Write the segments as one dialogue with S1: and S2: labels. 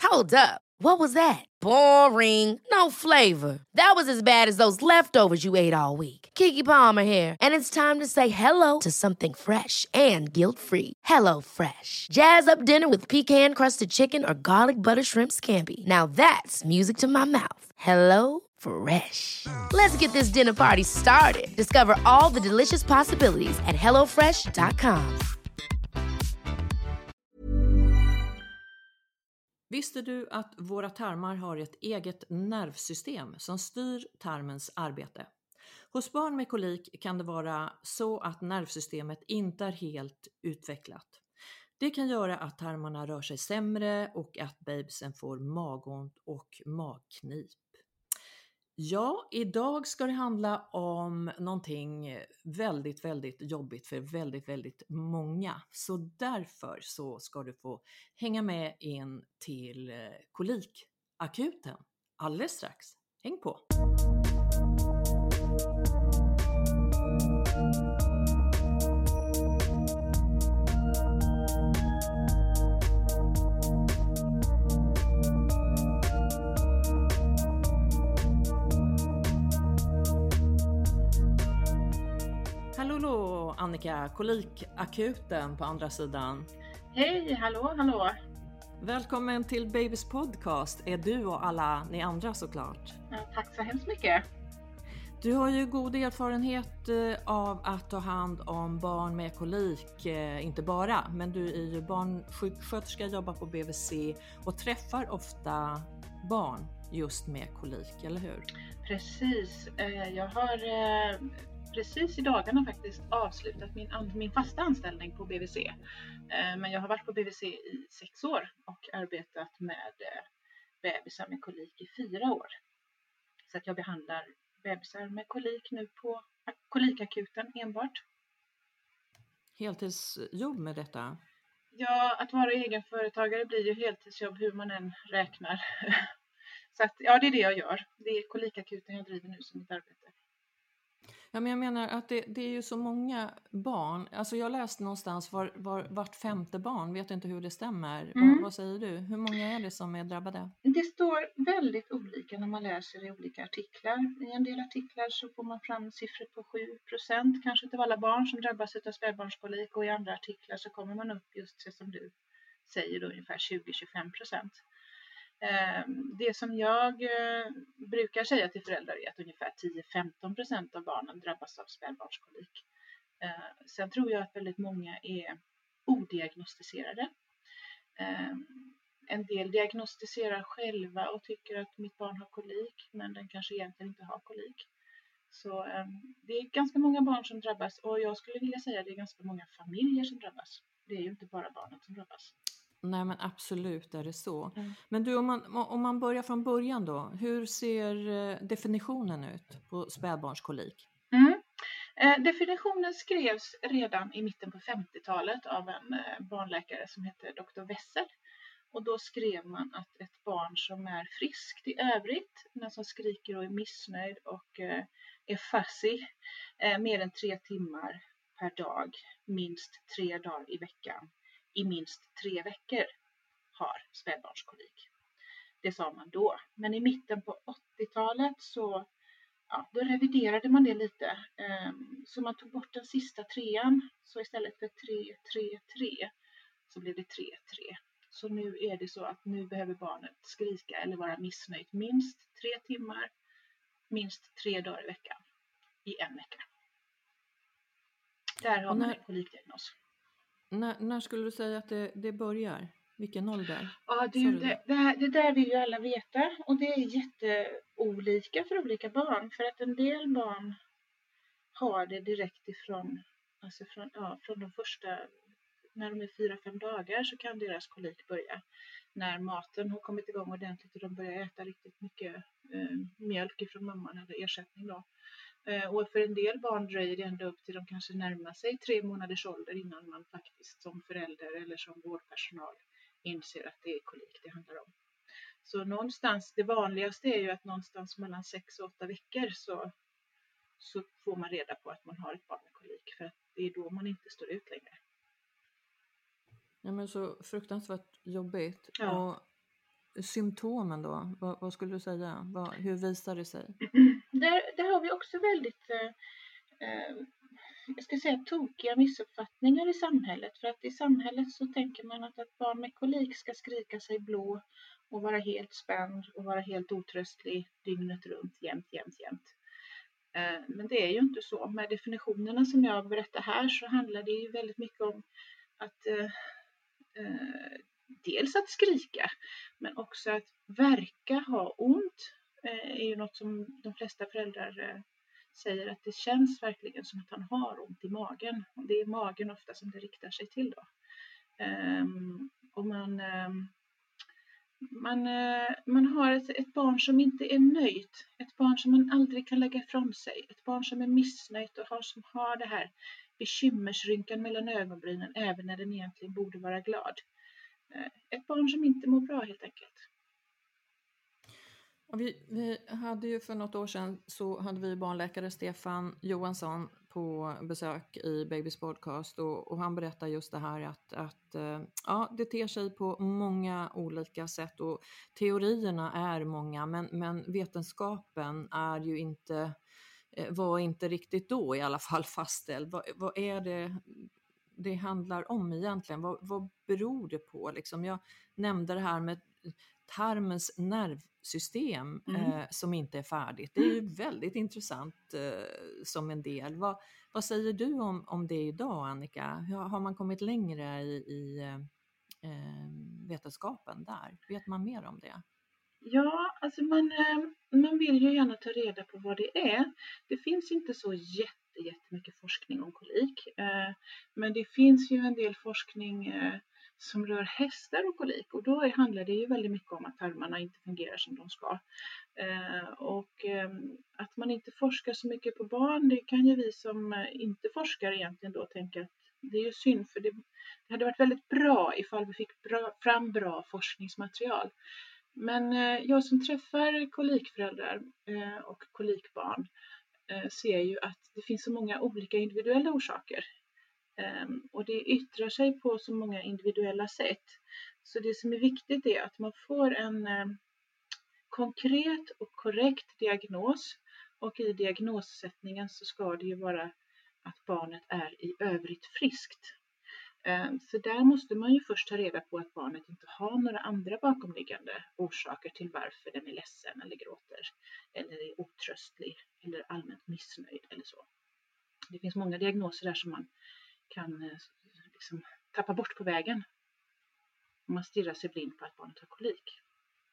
S1: Hold up. What was that? Boring. No flavor. That was as bad as those leftovers you ate all week. Keke Palmer here, and it's time to say hello to something fresh and guilt-free. Hello Fresh. Jazz up dinner with pecan-crusted chicken or garlic butter shrimp scampi. Now that's music to my mouth. Hello Fresh. Let's get this dinner party started. Discover all the delicious possibilities at hellofresh.com.
S2: Visste du att våra tarmar har ett eget nervsystem som styr tarmens arbete? Hos barn med kolik kan det vara så att nervsystemet inte är helt utvecklat. Det kan göra att tarmarna rör sig sämre och att babysen får magont och magknip. Ja, idag ska det handla om någonting väldigt, väldigt jobbigt för väldigt, väldigt många. Så därför så ska du få hänga med in till kolikakuten alldeles strax. Häng på! Hallå Annika, kolikakuten på andra sidan.
S3: Hej, hallå.
S2: Välkommen till Babys podcast, är du och alla ni andra såklart.
S3: Ja, tack så hemskt mycket.
S2: Du har ju god erfarenhet av att ta hand om barn med kolik, inte bara, men du är ju barnsjuksköterska, jobbar på BVC och träffar ofta barn just med kolik, eller hur?
S3: Precis, jag har precis i dagarna faktiskt avslutat min fasta anställning på BVC. Men jag har varit på BVC i 6 år och arbetat med bebisar med kolik i 4 år. Så att jag behandlar bebisar med kolik nu på kolikakuten enbart.
S2: Heltidsjobb med detta?
S3: Ja, att vara egenföretagare blir ju heltidsjobb hur man än räknar. Så att, ja, det är det jag gör. Det är kolikakuten jag driver nu som mitt arbete.
S2: Ja, men jag menar att det är ju så många barn. Alltså jag läste någonstans vart 5:e barn, vet inte hur det stämmer. Vad säger du? Hur många är det som är drabbade?
S3: Det står väldigt olika när man läser i olika artiklar. I en del artiklar så får man fram siffror på 7% kanske av alla barn som drabbas av spädbarnskolik. Och i andra artiklar så kommer man upp just det som du säger då, ungefär 20-25%. Det som jag brukar säga till föräldrar är att ungefär 10-15% av barnen drabbas av spädbarnskolik. Sen tror jag att väldigt många är odiagnostiserade. En del diagnostiserar själva och tycker att mitt barn har kolik, men den kanske egentligen inte har kolik. Så det är ganska många barn som drabbas, och jag skulle vilja säga att det är ganska många familjer som drabbas. Det är ju inte bara barnet som drabbas.
S2: Nej, men absolut är det så. Men du, om man börjar från början då, hur ser definitionen ut på spädbarnskolik?
S3: Definitionen skrevs redan i mitten på 50-talet av en barnläkare som heter Dr. Wessel. Och då skrev man att ett barn som är friskt i övrigt, men som skriker och är missnöjd och är fussy mer än 3 timmar per dag, minst 3 dagar i veckan, i minst 3 veckor har spädbarnskolik. Det sa man då. Men i mitten på 80-talet så då reviderade man det lite. Så man tog bort den sista 3:an. Så istället för 3-3-3 så blev det 3-3. Så nu är det så att nu behöver barnet skrika eller vara missnöjt minst 3 timmar, minst 3 dagar i veckan, i en vecka. Där har man en kolikdiagnos.
S2: När skulle du säga att det börjar? Vilken ålder?
S3: Ja, det där vill ju alla veta, och det är jätteolika för olika barn. För att en del barn har det direkt ifrån, alltså från de första, när de är 4-5 dagar så kan deras kolik börja. När maten har kommit igång ordentligt och de börjar äta riktigt mycket mjölk ifrån mamman eller ersättning då. Och för en del barn dröjer det ända upp till de kanske närmar sig 3 månaders ålder innan man faktiskt som förälder eller som vårdpersonal inser att det är kolik det handlar om. Så någonstans, det vanligaste är ju att någonstans mellan 6 och 8 veckor så får man reda på att man har ett barn med kolik, för att det är då man inte står ut längre.
S2: Ja, men så fruktansvärt jobbigt.
S3: Ja.
S2: Och symptomen då? Vad skulle du säga? Hur visar det sig?
S3: Där har vi också väldigt jag ska säga tokiga missuppfattningar i samhället. För att i samhället så tänker man att ett barn med kolik ska skrika sig blå och vara helt spänd och vara helt otröstlig dygnet runt, jämt. Men det är ju inte så. Med definitionerna som jag berättar här så handlar det ju väldigt mycket om att dels att skrika, men också att verka ha ont är ju något som de flesta föräldrar säger att det känns verkligen som att han har ont i magen. Och det är magen ofta som det riktar sig till då. Och man har ett barn som inte är nöjt, ett barn som man aldrig kan lägga ifrån sig, ett barn som är missnöjt och som har det här bekymmersrynkan mellan ögonbrynen även när den egentligen borde vara glad. Ett barn som inte mår bra helt enkelt.
S2: Och vi hade ju för något år sedan så hade vi barnläkare Stefan Johansson på besök i Babys podcast och han berättar just det här att det ter sig på många olika sätt och teorierna är många men vetenskapen är ju inte var inte riktigt då i alla fall fastställd. Vad är det handlar om egentligen? Vad beror det på? Liksom, jag nämnde det här med tarmens nervsystem som inte är färdigt. Det är ju väldigt intressant som en del. Vad säger du om det idag, Annika? Har man kommit längre i vetenskapen där? Vet man mer om det?
S3: Ja, alltså man vill ju gärna ta reda på vad det är. Det finns inte så jättemycket forskning om kolik. Men det finns ju en del forskning som rör hästar och kolik. Och då handlar det ju väldigt mycket om att tarmarna inte fungerar som de ska. Och att man inte forskar så mycket på barn, det kan ju vi som inte forskar egentligen då tänka att det är ju synd. För det hade varit väldigt bra ifall vi fick fram bra forskningsmaterial. Men jag som träffar kolikföräldrar och kolikbarn ser ju att det finns så många olika individuella orsaker. Och det yttrar sig på så många individuella sätt. Så det som är viktigt är att man får en konkret och korrekt diagnos. Och i diagnossättningen så ska det ju vara att barnet är i övrigt friskt. Så där måste man ju först ta reda på att barnet inte har några andra bakomliggande orsaker till varför den är ledsen eller gråter eller är otröstlig eller allmänt missnöjd eller så. Det finns många diagnoser där som man kan liksom tappa bort på vägen om man stirrar sig blind på att barnet har kolik.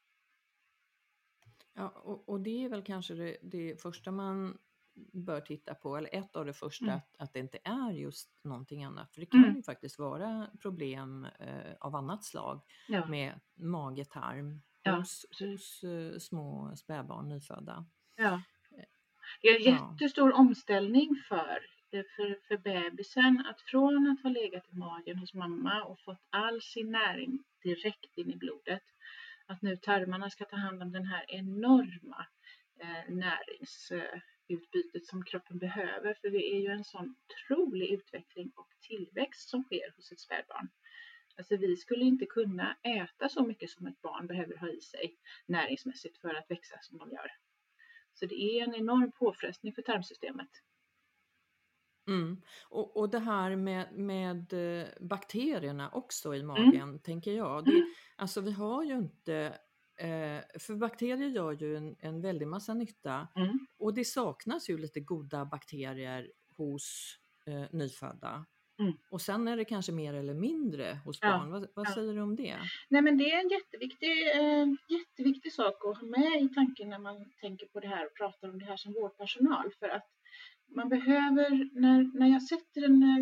S2: Ja, och det är väl kanske det första man bör titta på, eller ett av det första, att det inte är just någonting annat. För det kan ju faktiskt vara problem av annat slag med mage-tarm hos små spädbarn, nyfödda.
S3: Ja. Det är en jättestor omställning för bebisen att från att ha legat i magen hos mamma och fått all sin näring direkt in i blodet, att nu tarmarna ska ta hand om den här enorma näringsutbytet som kroppen behöver. För det är ju en sån otrolig utveckling och tillväxt som sker hos ett spädbarn. Alltså vi skulle inte kunna äta så mycket som ett barn behöver ha i sig näringsmässigt för att växa som de gör. Så det är en enorm påfrestning för tarmsystemet.
S2: Och det här med bakterierna också i magen, tänker jag. Alltså vi har ju inte, för bakterier gör ju en väldig massa nytta. Och det saknas ju lite goda bakterier hos nyfödda. Och sen är det kanske mer eller mindre hos barn. Vad säger du om det? Nej, men det är en jätteviktig sak att ha med i tanken när man tänker på det här och pratar om det här som vårdpersonal. För att man behöver, när jag sätter en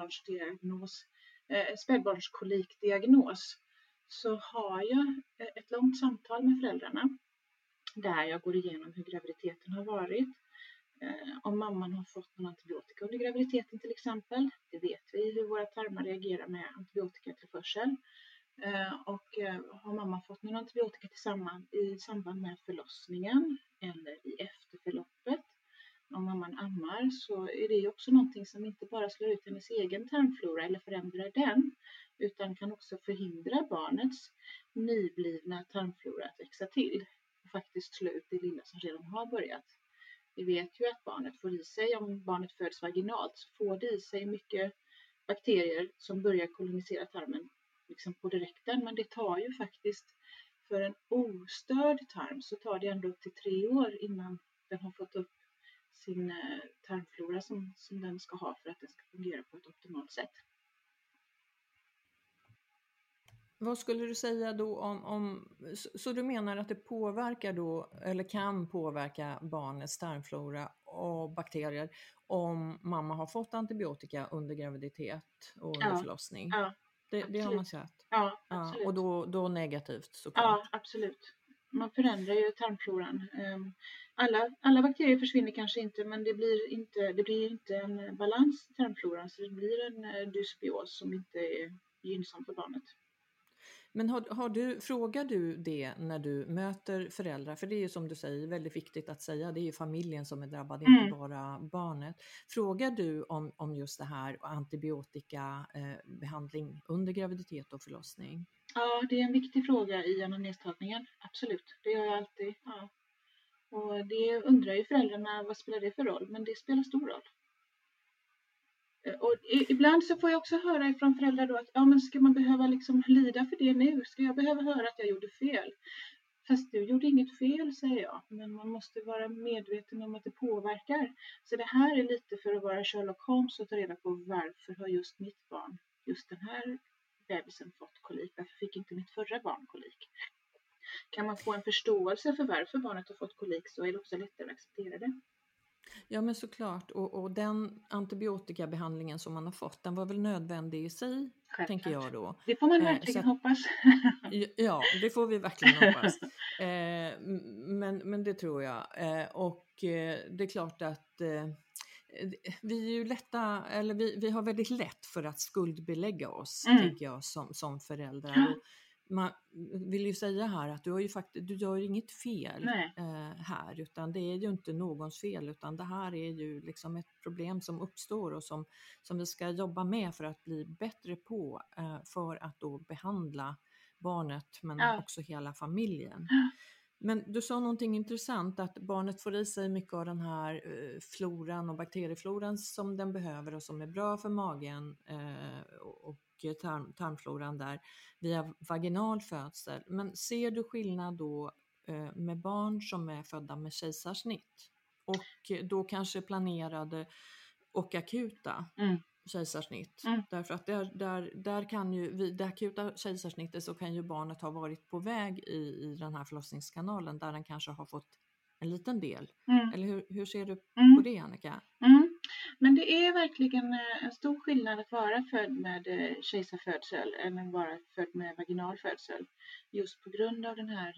S2: spädbarnskolikdiagnos, så har jag ett långt samtal med föräldrarna där jag går igenom hur graviditeten har varit. Om mamman har fått någon antibiotika under graviditeten till exempel. Det vet vi hur våra tarmar reagerar med antibiotikatillförsel. Och har mamma fått någon antibiotika i samband med förlossningen eller i efterförloppet. Om mamman ammar så är det också någonting som inte bara slår ut hennes egen tarmflora eller förändrar den,
S3: utan kan också förhindra barnets nyblivna tarmflora att växa till och faktiskt slå ut det lilla som redan har börjat. Vi vet ju att barnet får i sig, om barnet föds vaginalt, så får det i sig mycket bakterier som börjar kolonisera tarmen liksom på direkten, men det tar ju faktiskt, för en ostörd tarm så tar det ändå upp till 3 år innan den har fått upp sin tarmflora som den ska ha för att den ska fungera på ett optimalt sätt.
S2: Vad skulle du säga då så du menar att det påverkar då, eller kan påverka barnets tarmflora och bakterier om mamma har fått antibiotika under graviditet och under förlossning?
S3: Ja,
S2: det har man sett.
S3: Ja, absolut.
S2: Ja, och då negativt såklart.
S3: Ja, absolut. Man förändrar ju tarmfloran. Alla bakterier försvinner kanske inte, men det blir inte en balans i tarmfloran, så det blir en dysbios som inte är gynnsam för barnet.
S2: Men frågar du det när du möter föräldrar? För det är ju som du säger väldigt viktigt att säga, det är ju familjen som är drabbad, inte bara barnet. Frågar du om just det här antibiotikabehandling under graviditet och förlossning?
S3: Ja, det är en viktig fråga i anamnestagningen, absolut. Det gör jag alltid. Ja. Och det undrar ju föräldrarna, vad spelar det för roll? Men det spelar stor roll. Och ibland så får jag också höra ifrån föräldrar då att men ska man behöva liksom lida för det nu? Ska jag behöva höra att jag gjorde fel? Fast du gjorde inget fel, säger jag. Men man måste vara medveten om att det påverkar. Så det här är lite för att vara Sherlock Holmes och ta reda på varför har just mitt barn, just den här bebisen fått kolik? Varför fick inte mitt förra barn kolik? Kan man få en förståelse för varför barnet har fått kolik, så är det också lättare att acceptera det.
S2: Ja, men såklart. Och den antibiotikabehandlingen som man har fått, den var väl nödvändig i sig, självklart, tänker jag då.
S3: Det får man verkligen hoppas.
S2: Ja, det får vi verkligen hoppas. Men det tror jag. Och det är klart att vi är ju vi har väldigt lätt för att skuldbelägga oss, tänker jag, som föräldrar. Och man vill ju säga här att du gör inget fel här, utan det är ju inte någons fel, utan det här är ju liksom ett problem som uppstår och som vi ska jobba med för att bli bättre på, för att då behandla barnet men också hela familjen. Men du sa någonting intressant, att barnet får i sig mycket av den här floran och bakteriefloran som den behöver och som är bra för magen och tarmfloran där via vaginal födsel. Men ser du skillnad då med barn som är födda med kejsarsnitt och då kanske planerade och akuta kejsarsnitt? Därför att där kan ju vid det akuta kejsarsnittet så kan ju barnet ha varit på väg i den här förlossningskanalen där den kanske har fått en liten del. Eller hur ser du på det, Annika?
S3: Men det är verkligen en stor skillnad att vara född med kejsarfödsel än att vara född med vaginal födsel. Just på grund av den här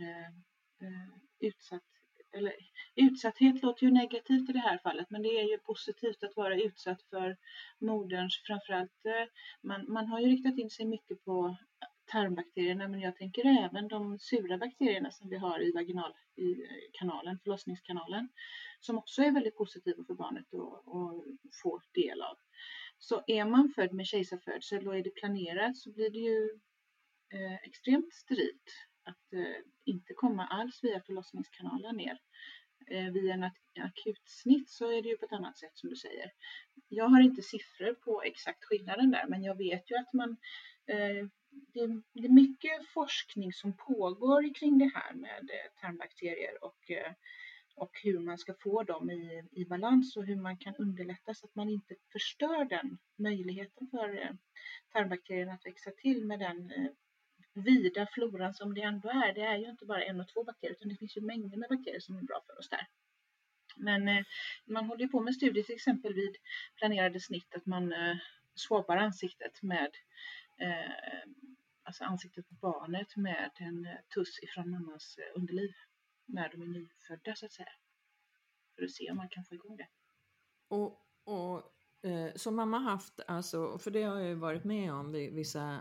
S3: utsatthet låter ju negativt i det här fallet, men det är ju positivt att vara utsatt för moderns, framförallt man har ju riktat in sig mycket på tarmbakterierna, men jag tänker även de sura bakterierna som vi har i kanalen, förlossningskanalen, som också är väldigt positiva för barnet att få del av. Så är man född med kejsarfödsel och är det planerat, så blir det ju extremt sterilt att inte komma alls via förlossningskanalen ner. Via en akutsnitt så är det ju på ett annat sätt, som du säger. Jag har inte siffror på exakt skillnaden där, men jag vet ju att det är mycket forskning som pågår kring det här med tarmbakterier och hur man ska få dem i balans och hur man kan underlätta så att man inte förstör den möjligheten för tarmbakterierna att växa till med den vida floran som det ändå är. Det är ju inte bara 1 och 2 bakterier, utan det finns ju mängder med bakterier som är bra för oss där. Men man håller på med studier till exempel vid planerade snitt att man swappar ansiktet med alltså ansiktet på barnet med en tuss ifrån mammas underliv när de är nyfödda, så att säga. För att se om man kan få igång det.
S2: Och så mamma haft, alltså, för det har jag ju varit med om vid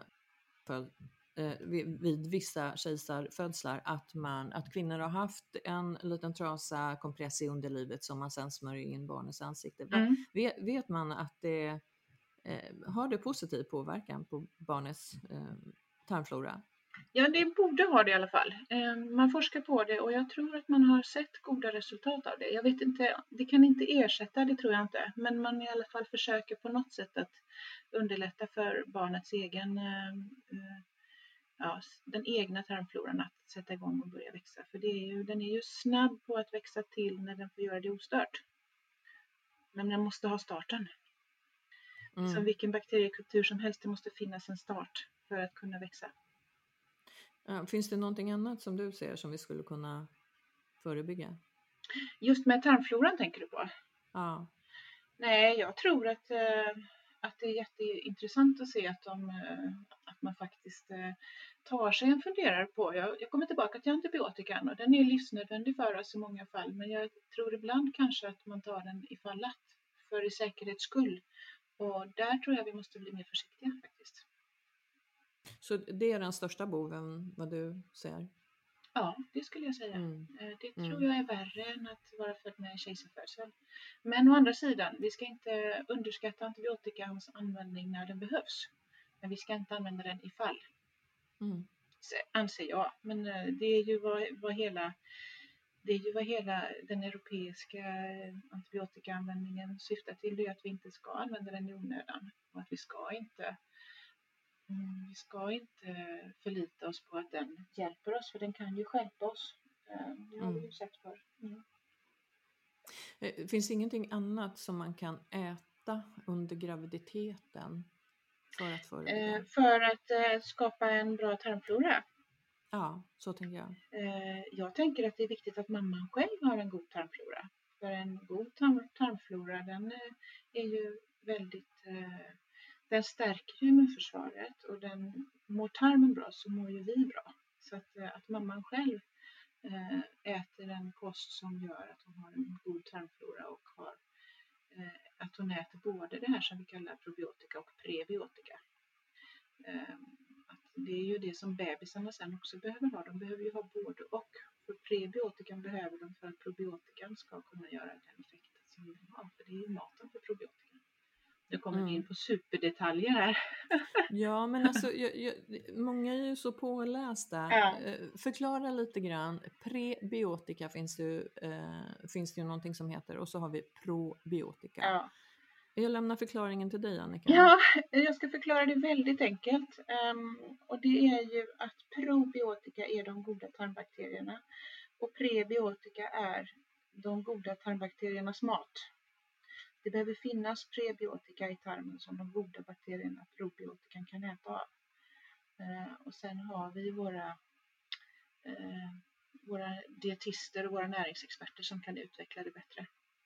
S2: vissa kejsarfödslar, att kvinnor har haft en liten trasa kompress i underlivet som man sen smörjer in barnets ansikte. Vet man att det har det positiv påverkan på barnets tarmflora?
S3: Ja, det borde ha det i alla fall. Man forskar på det och jag tror att man har sett goda resultat av det. Jag vet inte, det kan inte ersätta, det tror jag inte. Men man i alla fall försöker på något sätt att underlätta för barnets den egna tarmfloran att sätta igång och börja växa. För den är ju snabb på att växa till när den får göra det ostört. Men den måste ha starten. Som vilken bakteriekultur som helst, det måste finnas en start för att kunna växa.
S2: Finns det någonting annat som du ser som vi skulle kunna förebygga?
S3: Just med tarmfloran tänker du på?
S2: Ja.
S3: Nej, jag tror att det är jätteintressant att se att man faktiskt tar sig en funderare på. Jag kommer tillbaka till antibiotikan och den är livsnödvändig för oss i många fall. Men jag tror ibland kanske att man tar den i fallat för i säkerhets skull. Och där tror jag vi måste bli mer försiktiga faktiskt.
S2: Så det är den största boven vad du ser?
S3: Ja, det skulle jag säga. Det tror jag är värre än att vara född med kejsarfödsel. Men å andra sidan, vi ska inte underskatta antibiotikans användning när den behövs. Men vi ska inte använda den i fall. Anser jag. Men det är ju vad hela den europeiska antibiotikaanvändningen syftar till. Det är att vi inte ska använda den i onödan. Och att vi ska inte förlita oss på att den hjälper oss, för den kan ju stjälpa oss. Det har vi ju sett för.
S2: Finns det ingenting annat som man kan äta under graviditeten för att förebygga?
S3: För att skapa en bra tarmflora?
S2: Ja, så tänker jag.
S3: Jag tänker att det är viktigt att mamman själv har en god tarmflora. För en god tarmflora, den är ju väldigt... Den stärker immunförsvaret och mår tarmen bra så mår ju vi bra. Så att mamman själv äter en kost som gör att hon har en god tarmflora och att hon äter både det här som vi kallar probiotika och prebiotika. Att det är ju det som bebisarna sen också behöver ha. De behöver ju ha både och. För prebiotikan behöver de för att probiotikan ska kunna göra den effekten som de har. För det är ju maten för probiotikan. Nu kommer vi in på superdetaljer här.
S2: Ja, men alltså många är ju så pålästa.
S3: Ja.
S2: Förklara lite grann. Prebiotika finns det ju någonting som heter, och så har vi probiotika.
S3: Ja.
S2: Jag lämnar förklaringen till dig, Annika.
S3: Ja, jag ska förklara det väldigt enkelt. Och det är ju att probiotika är de goda tarmbakterierna och prebiotika är de goda tarmbakteriernas mat. Det behöver finnas prebiotika i tarmen som de goda bakterierna, probiotikan, kan äta av. Och sen har vi våra dietister och våra näringsexperter som kan utveckla det bättre.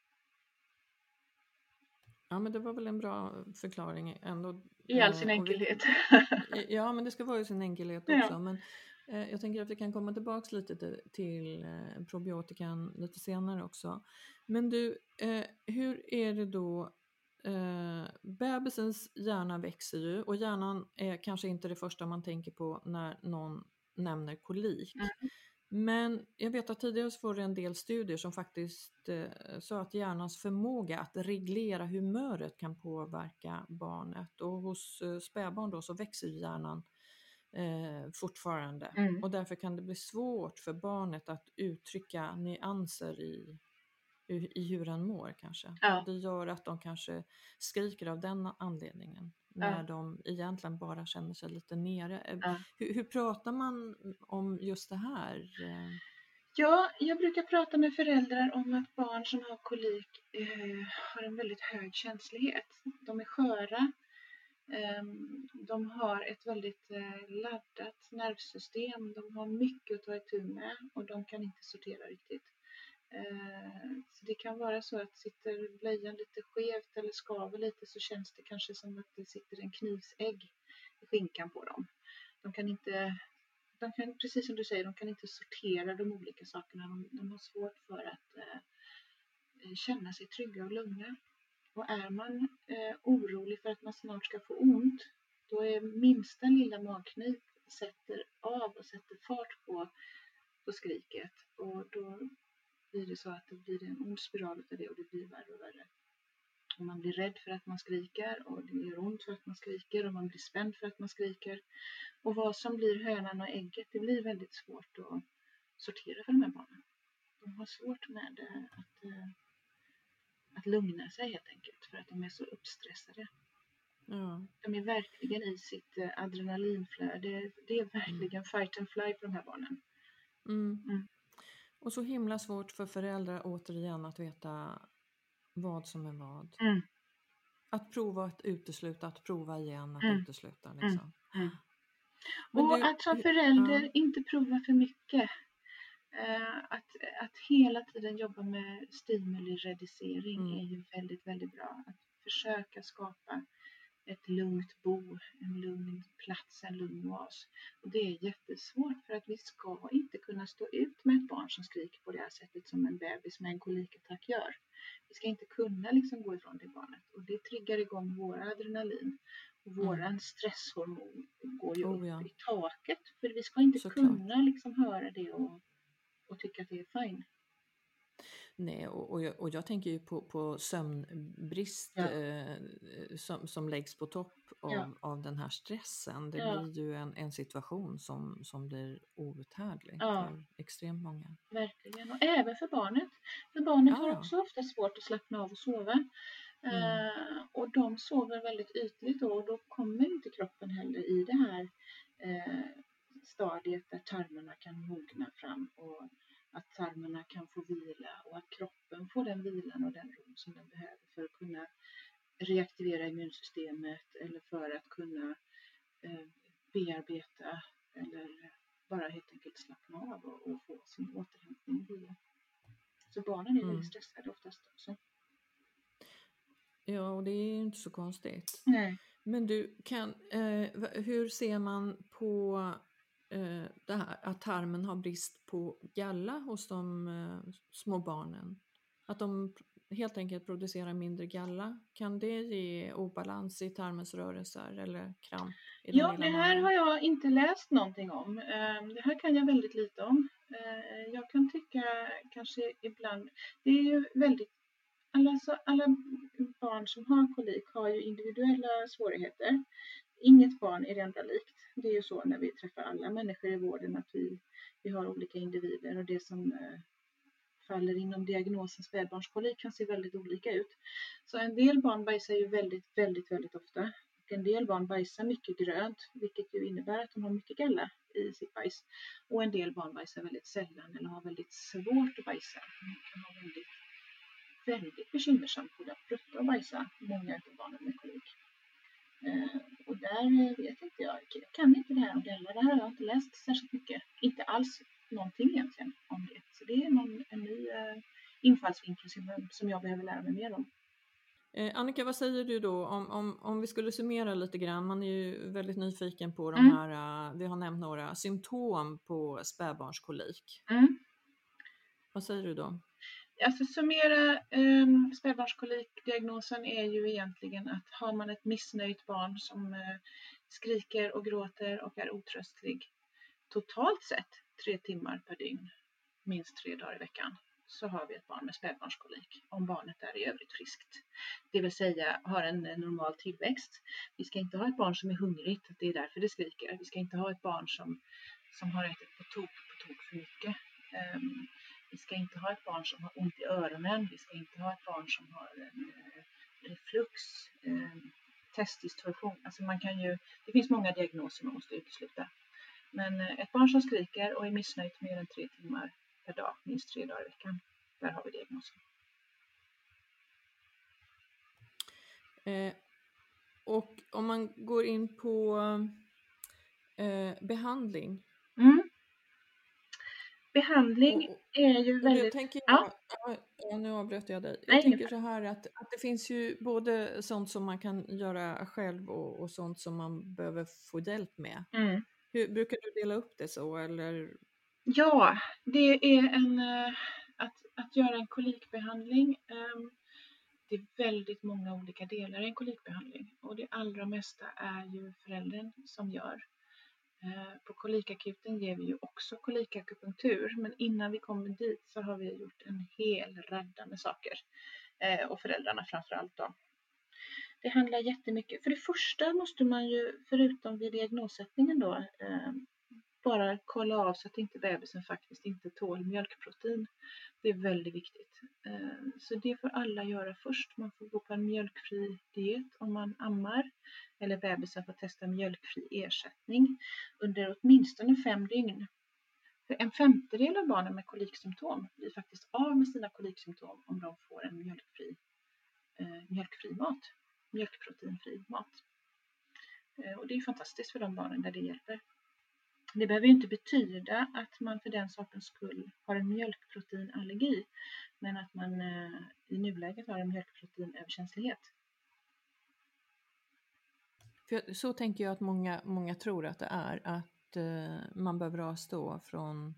S2: Ja, men det var väl en bra förklaring ändå.
S3: I all sin enkelhet.
S2: Ja, men det ska vara i sin enkelhet också. Ja. Men jag tänker att vi kan komma tillbaka lite till probiotikan lite senare också. Men du, hur är det då? Bebisens hjärna växer ju, och hjärnan är kanske inte det första man tänker på när någon nämner kolik. Men jag vet att tidigare så var det en del studier som faktiskt sa att hjärnans förmåga att reglera humöret kan påverka barnet. Och hos spädbarn då så växer hjärnan fortfarande. Och därför kan det bli svårt för barnet att uttrycka nyanser i hur den mår kanske.
S3: Ja.
S2: Och det gör att de kanske skriker av den anledningen. När de egentligen bara känner sig lite nere.
S3: Ja.
S2: Hur pratar man om just det här?
S3: Ja, jag brukar prata med föräldrar om att barn som har kolik har en väldigt hög känslighet. De är sköra. De har ett väldigt laddat nervsystem. De har mycket att ta itu med och de kan inte sortera riktigt. Så det kan vara så att sitter blöjan lite skevt eller skaver lite, så känns det kanske som att det sitter en knivsägg i skinkan på dem. De kan, precis som du säger, de kan inte sortera de olika sakerna. De har svårt för att känna sig trygga och lugna. Och är man orolig för att man snart ska få ont, då är minsta lilla magknip sätter fart på skriket. Och då blir det så att det blir en ond spiral av det och det blir värre och värre. Och man blir blir rädd för att man skriker och det gör ont för att man skriker och man blir spänd för att man skriker. Och vad som blir hönan och ägget, det blir väldigt svårt att sortera för de här barnen. De har svårt med att lugna sig helt enkelt för att de är så uppstressade.
S2: Ja.
S3: De är verkligen i sitt adrenalinflöde. Det är verkligen fight and fly för de här barnen.
S2: Mm. Och så himla svårt för föräldrar återigen att veta vad som är vad. Att prova att utesluta, att prova igen att utesluta. Liksom. Men
S3: och att som förälder inte prova för mycket. Att hela tiden jobba med stimulireducering är ju väldigt, väldigt bra. Att försöka skapa ett lugnt bo, en lugn plats, en lugn oas. Och det är jättesvårt för att vi ska inte kunna stå ut med ett barn som skriker på det här sättet som en bebis med en kolikattack gör. Vi ska inte kunna liksom gå ifrån det barnet och det triggar igång våra adrenalin och våran stresshormon går ju upp i taket för vi ska inte kunna liksom höra det och tycka att det är fine.
S2: Nej, och jag tänker ju på sömnbrist som läggs på topp av den här stressen. Det blir ju en situation som blir outhärdlig för extremt många.
S3: Verkligen, och även för barnet. För barnet har också ofta svårt att slappna av och sova. Och de sover väldigt ytligt då, och då kommer inte kroppen heller i det här stadiet där tarmarna kan mogna fram och att tarmarna kan få vila och att kroppen får den vilan och den ro som den behöver för att kunna reaktivera immunsystemet eller för att kunna bearbeta eller bara helt enkelt slappna av och få sin återhämtning och vila. Så barnen är väldigt stressade oftast också.
S2: Ja, och det är ju inte så konstigt.
S3: Nej.
S2: Men du, hur ser man på det här, att tarmen har brist på galla hos de små barnen? Att de helt enkelt producerar mindre galla. Kan det ge obalans i tarmens rörelser eller kramp i den lilla
S3: det här
S2: magen?
S3: har jag inte läst någonting om. Det här kan jag väldigt lite om. Jag kan tycka kanske ibland, det är ju väldigt, alla barn som har kolik har ju individuella svårigheter. Inget barn är det enda likt. Det är ju så när vi träffar alla människor i vården att vi har olika individer och det som faller inom diagnosen spädbarnskolik kan se väldigt olika ut. Så en del barn bajsar ju väldigt, väldigt, väldigt ofta. Och en del barn bajsar mycket grönt, vilket ju innebär att de har mycket galla i sitt bajs. Och en del barn bajsar väldigt sällan eller har väldigt svårt att bajsa. De kan ha väldigt, väldigt bekymmersamt både att prutta och bajsa, många av barnen med kolik. Och där vet inte jag kan inte det här om galla. Det här har jag inte läst särskilt mycket. Inte alls någonting egentligen om det. Så det är en ny infallsvinkel som jag behöver lära mig mer om.
S2: Annika, vad säger du då om vi skulle summera lite grann? Man är ju väldigt nyfiken på de här, vi har nämnt några symptom på spädbarnskolik. Vad säger du då?
S3: Alltså summera spädbarnskolikdiagnosen är ju egentligen att har man ett missnöjt barn som skriker och gråter och är otröstlig totalt sett 3 timmar per dygn, minst 3 dagar i veckan, så har vi ett barn med spädbarnskolik. Om barnet är i övrigt friskt. Det vill säga har en normal tillväxt. Vi ska inte ha ett barn som är hungrigt, det är därför det skriker. Vi ska inte ha ett barn som har ätit på tok för mycket. Vi ska inte ha ett barn som har ont i öronen. Vi ska inte ha ett barn som har en reflux, testistorsion. Alltså det finns många diagnoser man måste utesluta. Men ett barn som skriker och är missnöjt mer än 3 timmar per dag, minst 3 dagar i veckan, där har vi diagnosen.
S2: Och om man går in på behandling.
S3: Behandling är ju väldigt...
S2: Nu avbröt jag dig. Jag tänker så här att det finns ju både sånt som man kan göra själv och sånt som man behöver få hjälp med. Hur brukar du dela upp det så? Eller?
S3: Ja, det är att göra en kolikbehandling. Det är väldigt många olika delar i en kolikbehandling. Och det allra mesta är ju föräldern som gör. På kolikakuten ger vi ju också kolikakupunktur, men innan vi kommer dit så har vi gjort en hel radda med saker och föräldrarna framförallt då. Det handlar jättemycket. För det första måste man ju, förutom vid diagnossättningen då, bara kolla av så att inte bebisen faktiskt inte tål mjölkprotein. Det är väldigt viktigt. Så det får alla göra först. Man får gå på en mjölkfri diet om man ammar. Eller bebisen får testa mjölkfri ersättning under åtminstone 5 dygn. För 1/5 av barnen med koliksymptom blir faktiskt av med sina koliksymptom om de får en mjölkfri mat. Mjölkproteinfri mat. Och det är fantastiskt för de barnen där det hjälper. Det behöver ju inte betyda att man för den sakens skull har en mjölkproteinallergi, men att man i nuläget har en mjölkproteinöverkänslighet.
S2: För så tänker jag att många tror att det är, att man behöver avstå från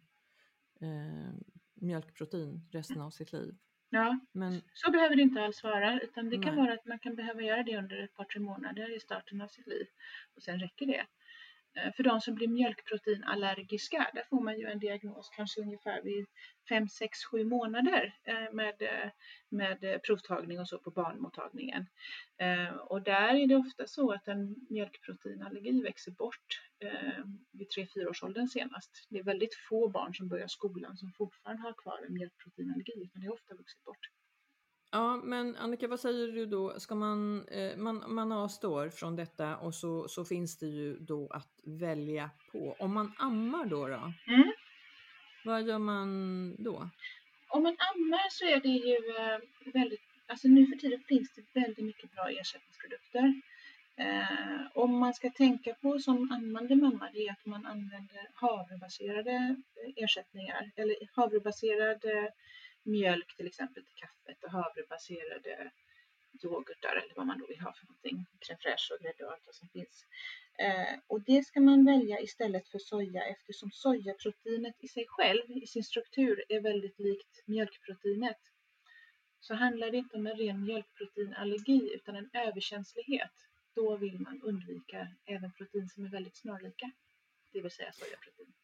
S2: mjölkprotein resten av sitt liv.
S3: Ja,
S2: Men
S3: så behöver det inte alls vara, utan det kan
S2: Nej.
S3: vara att man kan behöva göra det under ett par 3 månader i starten av sitt liv och sen räcker det. För de som blir mjölkproteinallergiska, där får man ju en diagnos kanske ungefär vid 5, 6, 7 månader med provtagning och så på barnmottagningen. Och där är det ofta så att en mjölkproteinallergi växer bort vid 3-4 års åldern senast. Det är väldigt få barn som börjar skolan som fortfarande har kvar en mjölkproteinallergi, utan det är ofta vuxit bort.
S2: Ja, men Annika, vad säger du då? Ska man avstår från detta, och så finns det ju då att välja på. Om man ammar då? Vad gör man då?
S3: Om man ammar så är det ju väldigt, alltså nu för tiden finns det väldigt mycket bra ersättningsprodukter. Om man ska tänka på som ammande mamma, det är att man använder havrebaserade ersättningar, eller havrebaserad mjölk till exempel till kaffet och havrebaserade yoghurtar eller vad man då vill ha för någonting, crème fraîche och grädde och allt vad som finns. Och det ska man välja istället för soja, eftersom sojaproteinet i sig själv, i sin struktur, är väldigt likt mjölkproteinet. Så handlar det inte om en ren mjölkproteinallergi utan en överkänslighet. Då vill man undvika även protein som är väldigt snarlika, det vill säga sojaprotein.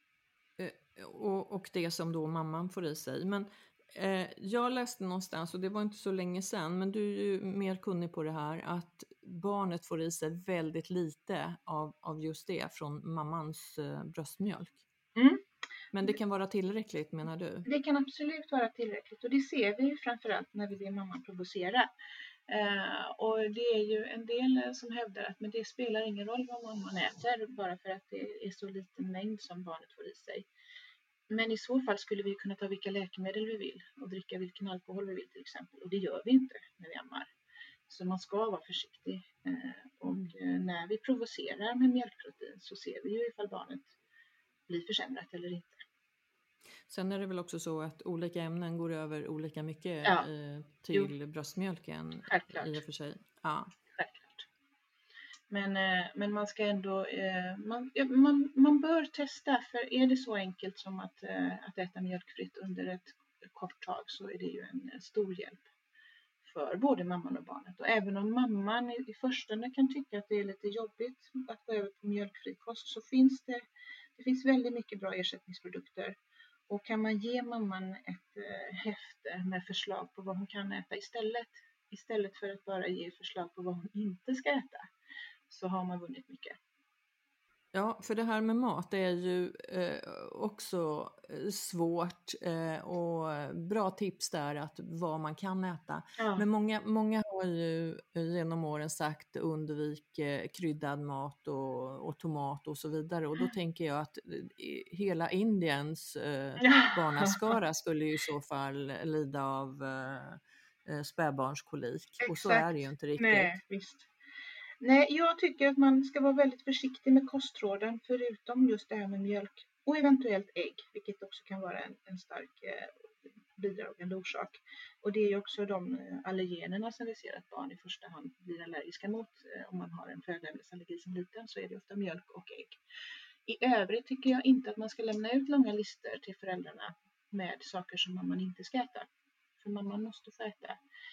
S2: Och det som då mamman får i sig. Men jag läste någonstans, och det var inte så länge sedan, men du är ju mer kunnig på det här, att barnet får i sig väldigt lite av just det från mammans bröstmjölk. Men det kan vara tillräckligt, menar du?
S3: Det kan absolut vara tillräckligt, och det ser vi ju framförallt när vi ber mamman provocera. Och det är ju en del som hävdar att men det spelar ingen roll vad mamman äter bara för att det är så liten mängd som barnet får i sig. Men i så fall skulle vi kunna ta vilka läkemedel vi vill och dricka vilken alkohol vi vill till exempel. Och det gör vi inte när vi ammar. Så man ska vara försiktig. Och när vi provocerar med mjölkprotein så ser vi ju ifall barnet blir försämrat eller inte.
S2: Sen är det väl också så att olika ämnen går över olika mycket till bröstmjölken.
S3: Självklart.
S2: I och för sig. Ja.
S3: Självklart. Men man ska ändå, man bör testa, för är det så enkelt som att äta mjölkfritt under ett kort tag så är det ju en stor hjälp för både mamman och barnet. Och även om mamman i förstone kan tycka att det är lite jobbigt att gå över på mjölkfri kost, så finns det finns väldigt mycket bra ersättningsprodukter. Och kan man ge mamman ett häfte med förslag på vad hon kan äta istället för att bara ge förslag på vad hon inte ska äta, så har man vunnit mycket.
S2: Ja, för det här med mat är ju också svårt, och bra tips där att vad man kan äta.
S3: Ja.
S2: Men många har ju genom åren sagt undvik kryddad mat och tomat och så vidare. Och då tänker jag att hela Indiens barnaskara skulle ju i så fall lida av spädbarnskolik.
S3: Exakt.
S2: Och så är det ju inte riktigt.
S3: Nej, visst. Nej, jag tycker att man ska vara väldigt försiktig med kostråden, förutom just det här med mjölk och eventuellt ägg, vilket också kan vara en stark bidragande orsak. Och det är ju också de allergenerna som vi ser att barn i första hand blir allergiska mot. Om man har en födoämnesallergi som liten så är det ofta mjölk och ägg. I övrigt tycker jag inte att man ska lämna ut långa listor till föräldrarna med saker som man inte ska äta. För man måste få äta.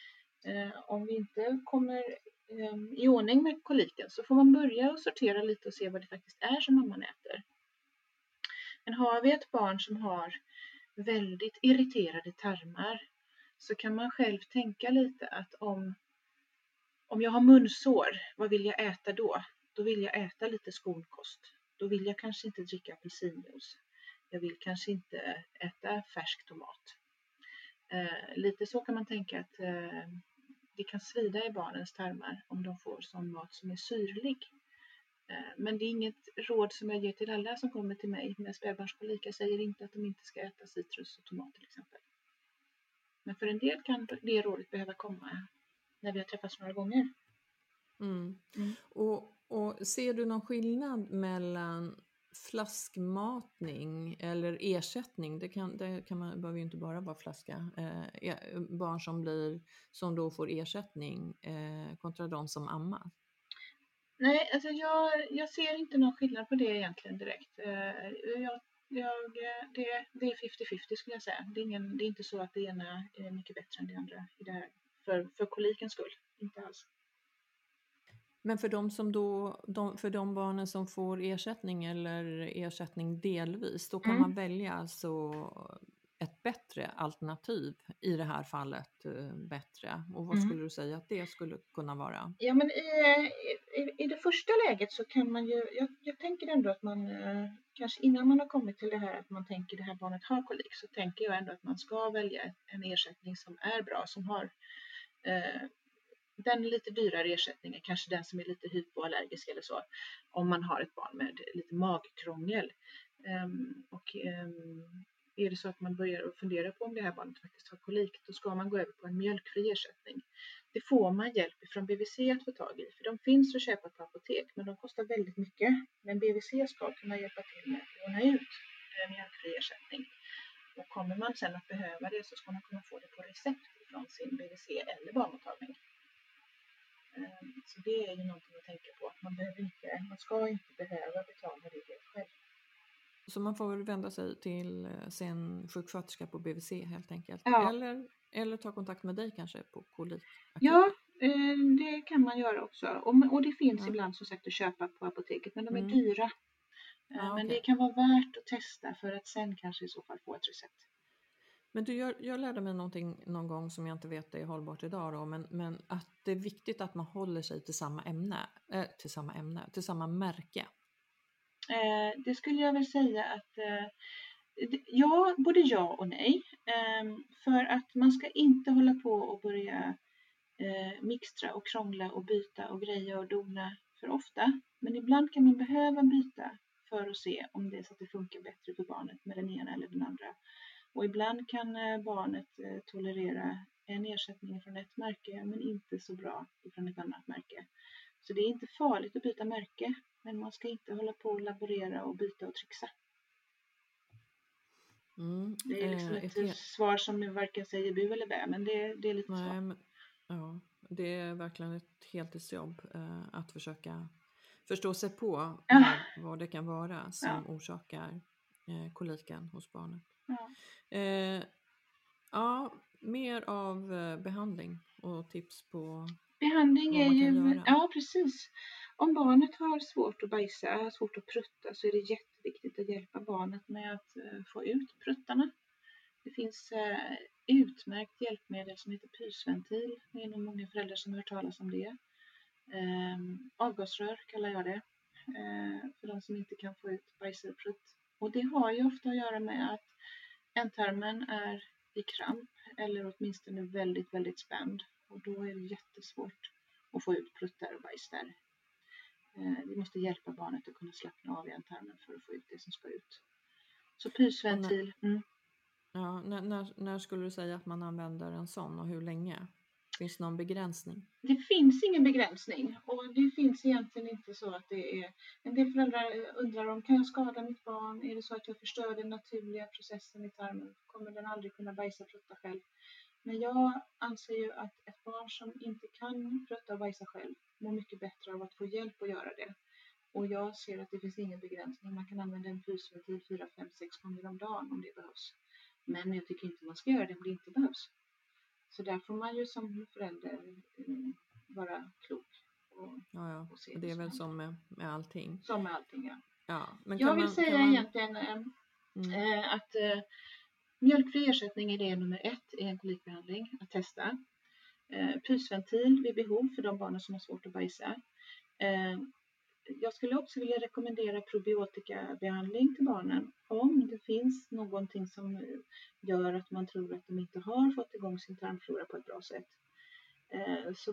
S3: Om vi inte kommer i ordning med koliken så får man börja och sortera lite och se vad det faktiskt är som mamman äter. Men har vi ett barn som har väldigt irriterade tarmar så kan man själv tänka lite att om Om jag har munsår, vad vill jag äta då? Då vill jag äta lite skolkost. Då vill jag kanske inte dricka apelsinjuice. Jag vill kanske inte äta färsk tomat. Lite så kan man tänka att det kan svida i barnens tarmar om de får sån mat som är syrlig. Men det är inget råd som jag ger till alla som kommer till mig med spädbarnskolik. Jag säger inte att de inte ska äta citrus och tomat till exempel. Men för en del kan det rådet behöva komma när vi har träffats några gånger.
S2: Och ser du någon skillnad mellan flaskmatning eller ersättning? Det kan man, behöver ju inte bara vara flaska. Barn som då får ersättning kontra de som ammar.
S3: Nej, alltså jag ser inte någon skillnad på det egentligen direkt. Det är 50-50 skulle jag säga. Det är inte så att det ena är mycket bättre än det andra i det här, för kolikens skull. Inte alls.
S2: Men för för de barnen som får ersättning eller ersättning delvis, då kan man välja alltså ett bättre alternativ i det här fallet bättre. Och vad skulle du säga att det skulle kunna vara?
S3: Ja, men i det första läget så kan man ju, jag tänker ändå att man kanske innan man har kommit till det här att man tänker det här barnet har kolik, så tänker jag ändå att man ska välja en ersättning som är bra, som har den lite dyrare ersättningen, kanske den som är lite hypoallergisk eller så, om man har ett barn med lite magkrångel. Är det så att man börjar fundera på om det här barnet faktiskt har kolik, då ska man gå över på en mjölkfri ersättning. Det får man hjälp från BVC att få tag i, för de finns att köpa på apotek, men de kostar väldigt mycket. Men BVC ska kunna hjälpa till med att låna ut en mjölkfri ersättning. Och kommer man sen att behöva det så ska man kunna få det på recept från sin BVC eller barnmottagning. Så det är ju någonting att tänka på. Man ska inte behöva betala det helt själv.
S2: Så man får vända sig till sin sjuksköterska på BVC helt enkelt.
S3: Ja.
S2: Eller ta kontakt med dig kanske på kolik.
S3: Ja, det kan man göra också. Och det finns ibland som sagt att köpa på apoteket, men de är dyra. Men det kan vara värt att testa för att sen kanske i så fall få ett recept.
S2: Men jag lärde mig någonting någon gång som jag inte vet är hållbart idag då, men att det är viktigt att man håller sig till samma märke.
S3: Det skulle jag väl säga att ja, både ja och nej. För att man ska inte hålla på och börja mixtra och krångla och byta och greja och dona för ofta. Men ibland kan man behöva byta för att se om det är så att det funkar bättre för barnet med den ena eller den andra. Och ibland kan barnet tolerera en ersättning från ett märke men inte så bra från ett annat märke. Så det är inte farligt att byta märke, men man ska inte hålla på och laborera och byta och trixa. Det är liksom ett svar som varken säger bu eller bä, men det är lite så.
S2: Ja, det är verkligen ett heltidsjobb att försöka förstå sig på vad det kan vara som orsakar koliken hos barnet. Mer av behandling och tips på
S3: behandling
S2: vad man kan göra.
S3: Ja, precis. Om barnet har svårt att bajsa, svårt att prutta, så är det jätteviktigt att hjälpa barnet med att få ut pruttarna. Det finns utmärkt hjälpmedel som heter pysventil. Det är nog många föräldrar som har hört talas om det. Avgasrör kallar jag det. För de som inte kan få ut bajs eller prutt. Och det har ju ofta att göra med att ändtarmen är i kramp eller åtminstone väldigt, väldigt spänd. Och då är det jättesvårt att få ut pruttar och bajs där. Vi måste hjälpa barnet att kunna slappna av i ändtarmen för att få ut det som ska ut. Så pysventil.
S2: Ja, när skulle du säga att man använder en sån och hur länge? Finns det någon begränsning?
S3: Det finns ingen begränsning och det finns egentligen inte så att det är... En del föräldrar undrar om kan jag skada mitt barn? Är det så att jag förstör den naturliga processen i tarmen? Kommer den aldrig kunna bajsa och prutta själv? Men jag anser ju att ett barn som inte kan prutta och bajsa själv mår mycket bättre av att få hjälp att göra det. Och jag ser att det finns ingen begränsning. Man kan använda en pysventil 4, 5, 6 gånger om dagen om det behövs. Men jag tycker inte man ska göra det om det inte behövs. Så där får man ju som förälder vara klok. Och se
S2: det är väl som med allting.
S3: Som med allting,
S2: ja. Men
S3: jag vill säga egentligen att mjölkfri ersättning är det nummer 1 i en kolikbehandling att testa. Pysventil vid behov för de barnen som har svårt att bajsa. Jag skulle också vilja rekommendera probiotikabehandling till barnen om det finns någonting som gör att man tror att de inte har fått igång sin tarmflora på ett bra sätt. Så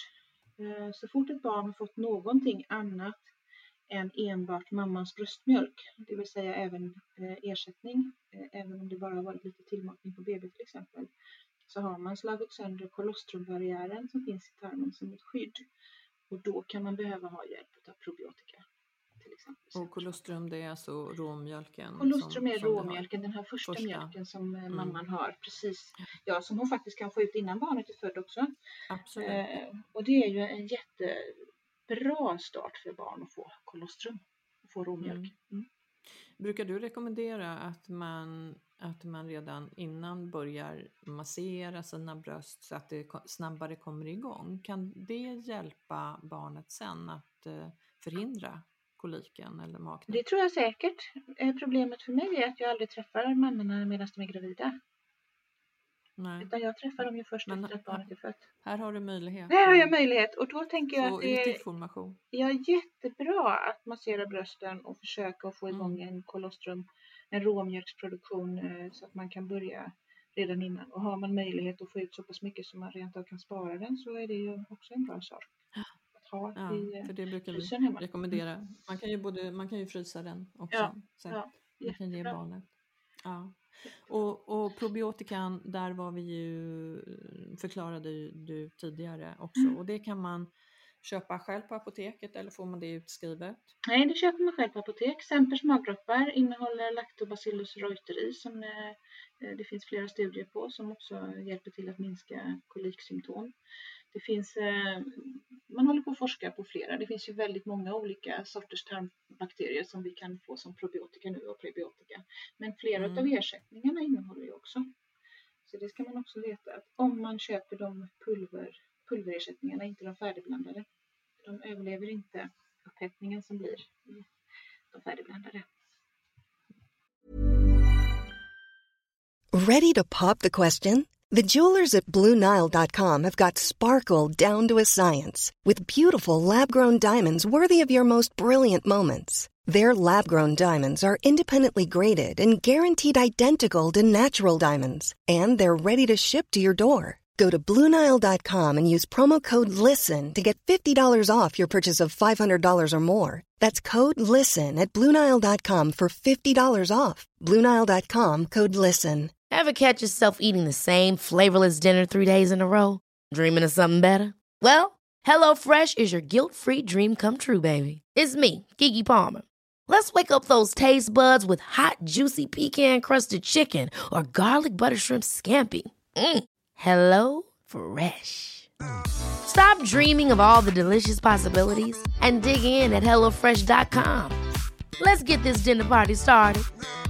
S3: fort ett barn har fått någonting annat än enbart mammans bröstmjölk, det vill säga även ersättning, även om det bara har varit lite tillmatning på BB till exempel, så har man slagit sönder kolostrumbarriären som finns i tarmen som ett skydd. Och då kan man behöva ha hjälp av probiotika till exempel.
S2: Och kolostrum, det är alltså råmjölken?
S3: Kolostrum är råmjölken, den här första mjölken som mamman har, precis. Ja, som hon faktiskt kan få ut innan barnet är född också.
S2: Absolut.
S3: Och det är ju en jättebra start för barn att få kolostrum, att få råmjölk.
S2: Brukar du rekommendera att man redan innan börjar massera sina bröst så att det snabbare kommer igång? Kan det hjälpa barnet sen att förhindra koliken eller magknip?
S3: Det tror jag säkert. Problemet för mig är att jag aldrig träffar mammorna medan de är gravida.
S2: Nej.
S3: Utan jag träffar dem ju först efter att barnet är fött.
S2: Här har du möjlighet.
S3: Här har jag möjlighet och då tänker jag att
S2: det är information.
S3: Jättebra att massera brösten och försöka få igång en kolostrum, en råmjölksproduktion så att man kan börja redan innan. Och har man möjlighet att få ut så pass mycket som man rent av kan spara den, så är det ju också en bra sak att ha
S2: för det brukar vi
S3: hemma.
S2: rekommendera. Man kan ju frysa den också. Man kan ge barnet. Ja. Och probiotikan, där var vi ju, förklarade du tidigare också. Och det kan man köpa själv på apoteket eller får man det utskrivet?
S3: Nej, det köper man själv på apotek. Sempers magdroppar innehåller Lactobacillus reuteri som det finns flera studier på som också hjälper till att minska koliksymptom. Det finns, man håller på att forska på flera. Det finns ju väldigt många olika sorters tarmbakterier som vi kan få som probiotika nu och prebiotika. Men flera av ersättningarna innehåller ju också. Så det ska man också veta att om man köper de pulverersättningarna, inte de färdigblandade. De överlever inte upphettningen som blir i de färdigblandade.
S4: Ready to pop the question? The jewelers at BlueNile.com have got sparkle down to a science with beautiful lab-grown diamonds worthy of your most brilliant moments. Their lab-grown diamonds are independently graded and guaranteed identical to natural diamonds, and they're ready to ship to your door. Go to BlueNile.com and use promo code LISTEN to get $50 off your purchase of $500 or more. That's code LISTEN at BlueNile.com for $50 off. BlueNile.com, code LISTEN.
S1: Ever catch yourself eating the same flavorless dinner 3 days in a row? Dreaming of something better? Well, HelloFresh is your guilt-free dream come true, baby. It's me, Keke Palmer. Let's wake up those taste buds with hot, juicy pecan-crusted chicken or garlic butter shrimp scampi. Hello Fresh. Stop dreaming of all the delicious possibilities and dig in at HelloFresh.com. Let's get this dinner party started.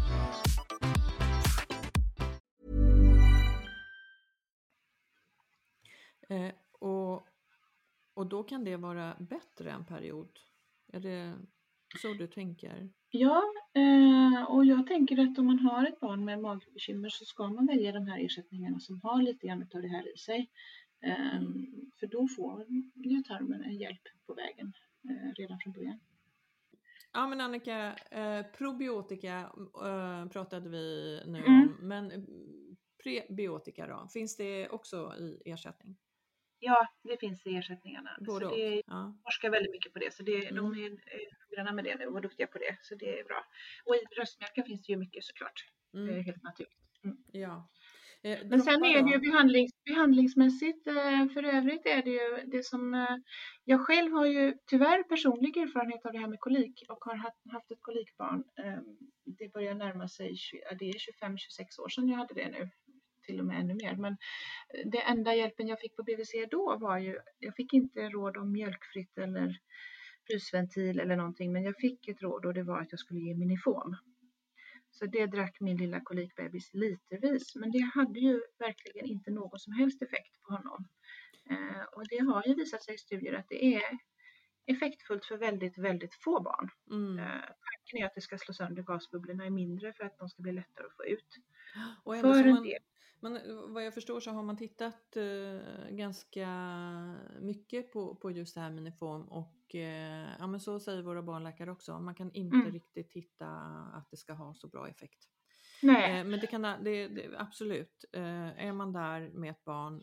S2: Och då kan det vara bättre en period. Är det så du tänker?
S3: Ja, och jag tänker att om man har ett barn med magbekymmer så ska man välja de här ersättningarna som har lite grann av det här i sig. För då får ju tarmen en hjälp på vägen redan från början.
S2: Ja, men Annika, probiotika pratade vi nu om, men prebiotika då, finns det också i ersättning?
S3: Ja, det finns i ersättningarna.
S2: Både
S3: så det forskar väldigt mycket på det, så de är noggranna med det nu och var duktiga på det, så det är bra. Och i bröstmjölken finns det ju mycket såklart, det är helt naturligt.
S2: Ja.
S3: Men sen är det ju behandlingsmässigt, för övrigt är det ju det som, jag själv har ju tyvärr personlig erfarenhet av det här med kolik och har haft ett kolikbarn. Det börjar närma sig, det är 25-26 år sedan jag hade det nu, till och med ännu mer. Men det enda hjälpen jag fick på BVC då var ju, jag fick inte råd om mjölkfritt eller pysventil eller någonting, men jag fick ett råd och det var att jag skulle ge Minifom. Så det drack min lilla kolikbebis litervis. Men det hade ju verkligen inte någon som helst effekt på honom. Och det har ju visat sig i studier att det är effektfullt för väldigt, väldigt få barn. Tanken är att det ska slå sönder gasbubblorna i mindre för att de ska bli lättare att få ut.
S2: Och
S3: för en del.
S2: Men vad jag förstår så har man tittat ganska mycket på just det här Miniform och ja, men så säger våra barnläkare också. Man kan inte riktigt hitta att det ska ha så bra effekt.
S3: Nej.
S2: Men det kan absolut. Är man där med ett barn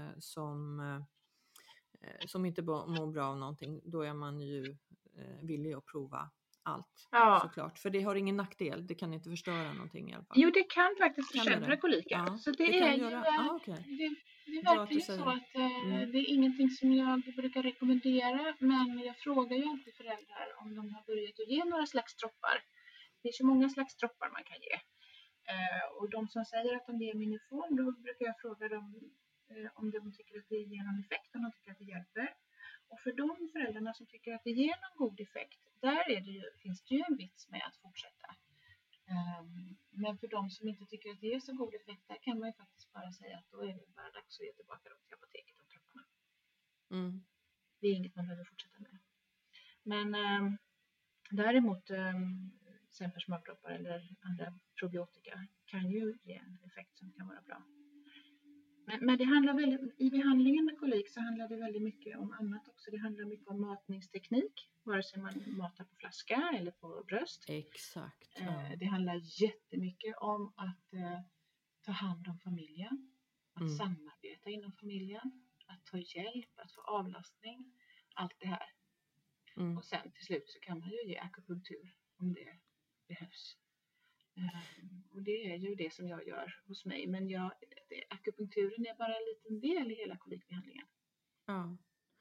S2: som inte mår bra av någonting, då är man ju villig att prova allt,
S3: Ja.
S2: såklart. För det har ingen nackdel, det kan inte förstöra någonting i alla fall.
S3: Jo, det kan faktiskt
S2: Kan
S3: försämra
S2: det?
S3: koliken.
S2: Ja,
S3: så det
S2: det
S3: är
S2: kan
S3: ju
S2: göra. Okay.
S3: det är
S2: Bra att du
S3: verkligen
S2: säger.
S3: så att det är ingenting som jag brukar rekommendera, men jag frågar ju alltid föräldrar om de har börjat att ge några slags droppar. Det är så många slags droppar man kan ge. Och de som säger att de ger Miniform, då brukar jag fråga dem om de tycker att det ger någon effekt, om de tycker att det hjälper. Och för de föräldrarna som tycker att det ger någon god effekt, där finns det ju en vits med att fortsätta. Men för de som inte tycker att det ger så god effekt, där kan man ju faktiskt bara säga att då är det bara dags att ge tillbaka dem till apoteket och trapporna. Det är inget man behöver fortsätta med. Men däremot exempelvis magdroppar eller andra probiotika kan ju ge en effekt som kan vara bra. Men det handlar i behandlingen med kolik så handlar det väldigt mycket om annat också. Det handlar mycket om matningsteknik, vare sig man matar på flaska eller på bröst.
S2: Exakt.
S3: Det handlar jättemycket om att ta hand om familjen, att samarbeta inom familjen, att ta hjälp, att få avlastning, allt det här. Och sen till slut så kan man ju ge akupunktur om det behövs. Och det är ju det som jag gör hos mig. Men akupunkturen är bara en liten del i hela kolikbehandlingen.
S2: Ja.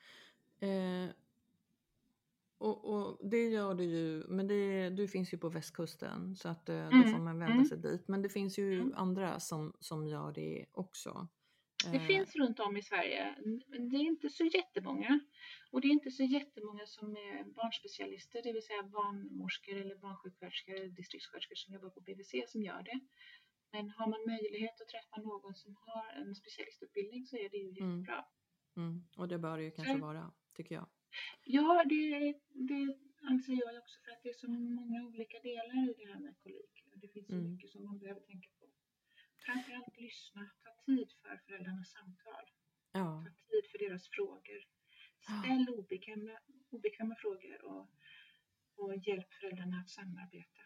S2: Och det gör du ju, men du finns ju på västkusten så att då får man vända sig dit. Men det finns ju andra som gör det också.
S3: Det finns runt om i Sverige. Det är inte så jättemånga. Och det är inte så jättemånga som är barnspecialister, det vill säga barnmorskor eller barnsjuksköterskor eller distriktssköterskor som jobbar på BVC som gör det. Men har man möjlighet att träffa någon som har en specialistutbildning så är det ju jättebra.
S2: Och det bör det ju kanske vara, tycker jag.
S3: Ja, det anser jag också, för att det är så många olika delar i det här med kolik. Det finns så mycket som man behöver tänka på. Framförallt lyssna, ta tid för föräldrarnas samtal.
S2: Ja.
S3: Ta tid för deras frågor. Ställ obekväma frågor och hjälp föräldrarna att samarbeta.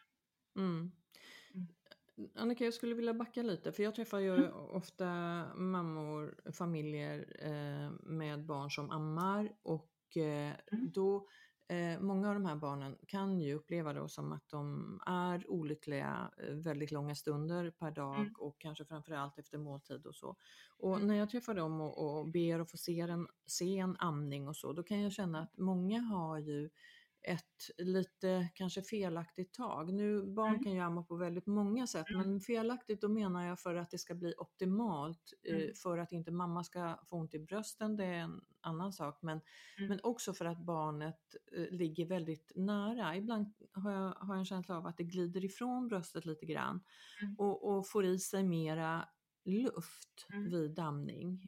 S2: Annika, jag skulle vilja backa lite, för jag träffar ju ofta mammor, familjer med barn som ammar och då många av de här barnen kan ju uppleva det som att de är olyckliga väldigt långa stunder per dag och kanske framförallt efter måltid och så. Och när jag träffar dem och ber att få se en amning och så, då kan jag känna att många har ju ett lite kanske felaktigt tag. Nu, barn kan ju amma på väldigt många sätt, men felaktigt, då menar jag för att det ska bli optimalt, för att inte mamma ska få ont i brösten, det är en annan sak, men också för att barnet ligger väldigt nära. Ibland har jag en känsla av att det glider ifrån bröstet lite grann och får i sig mera luft vid amning.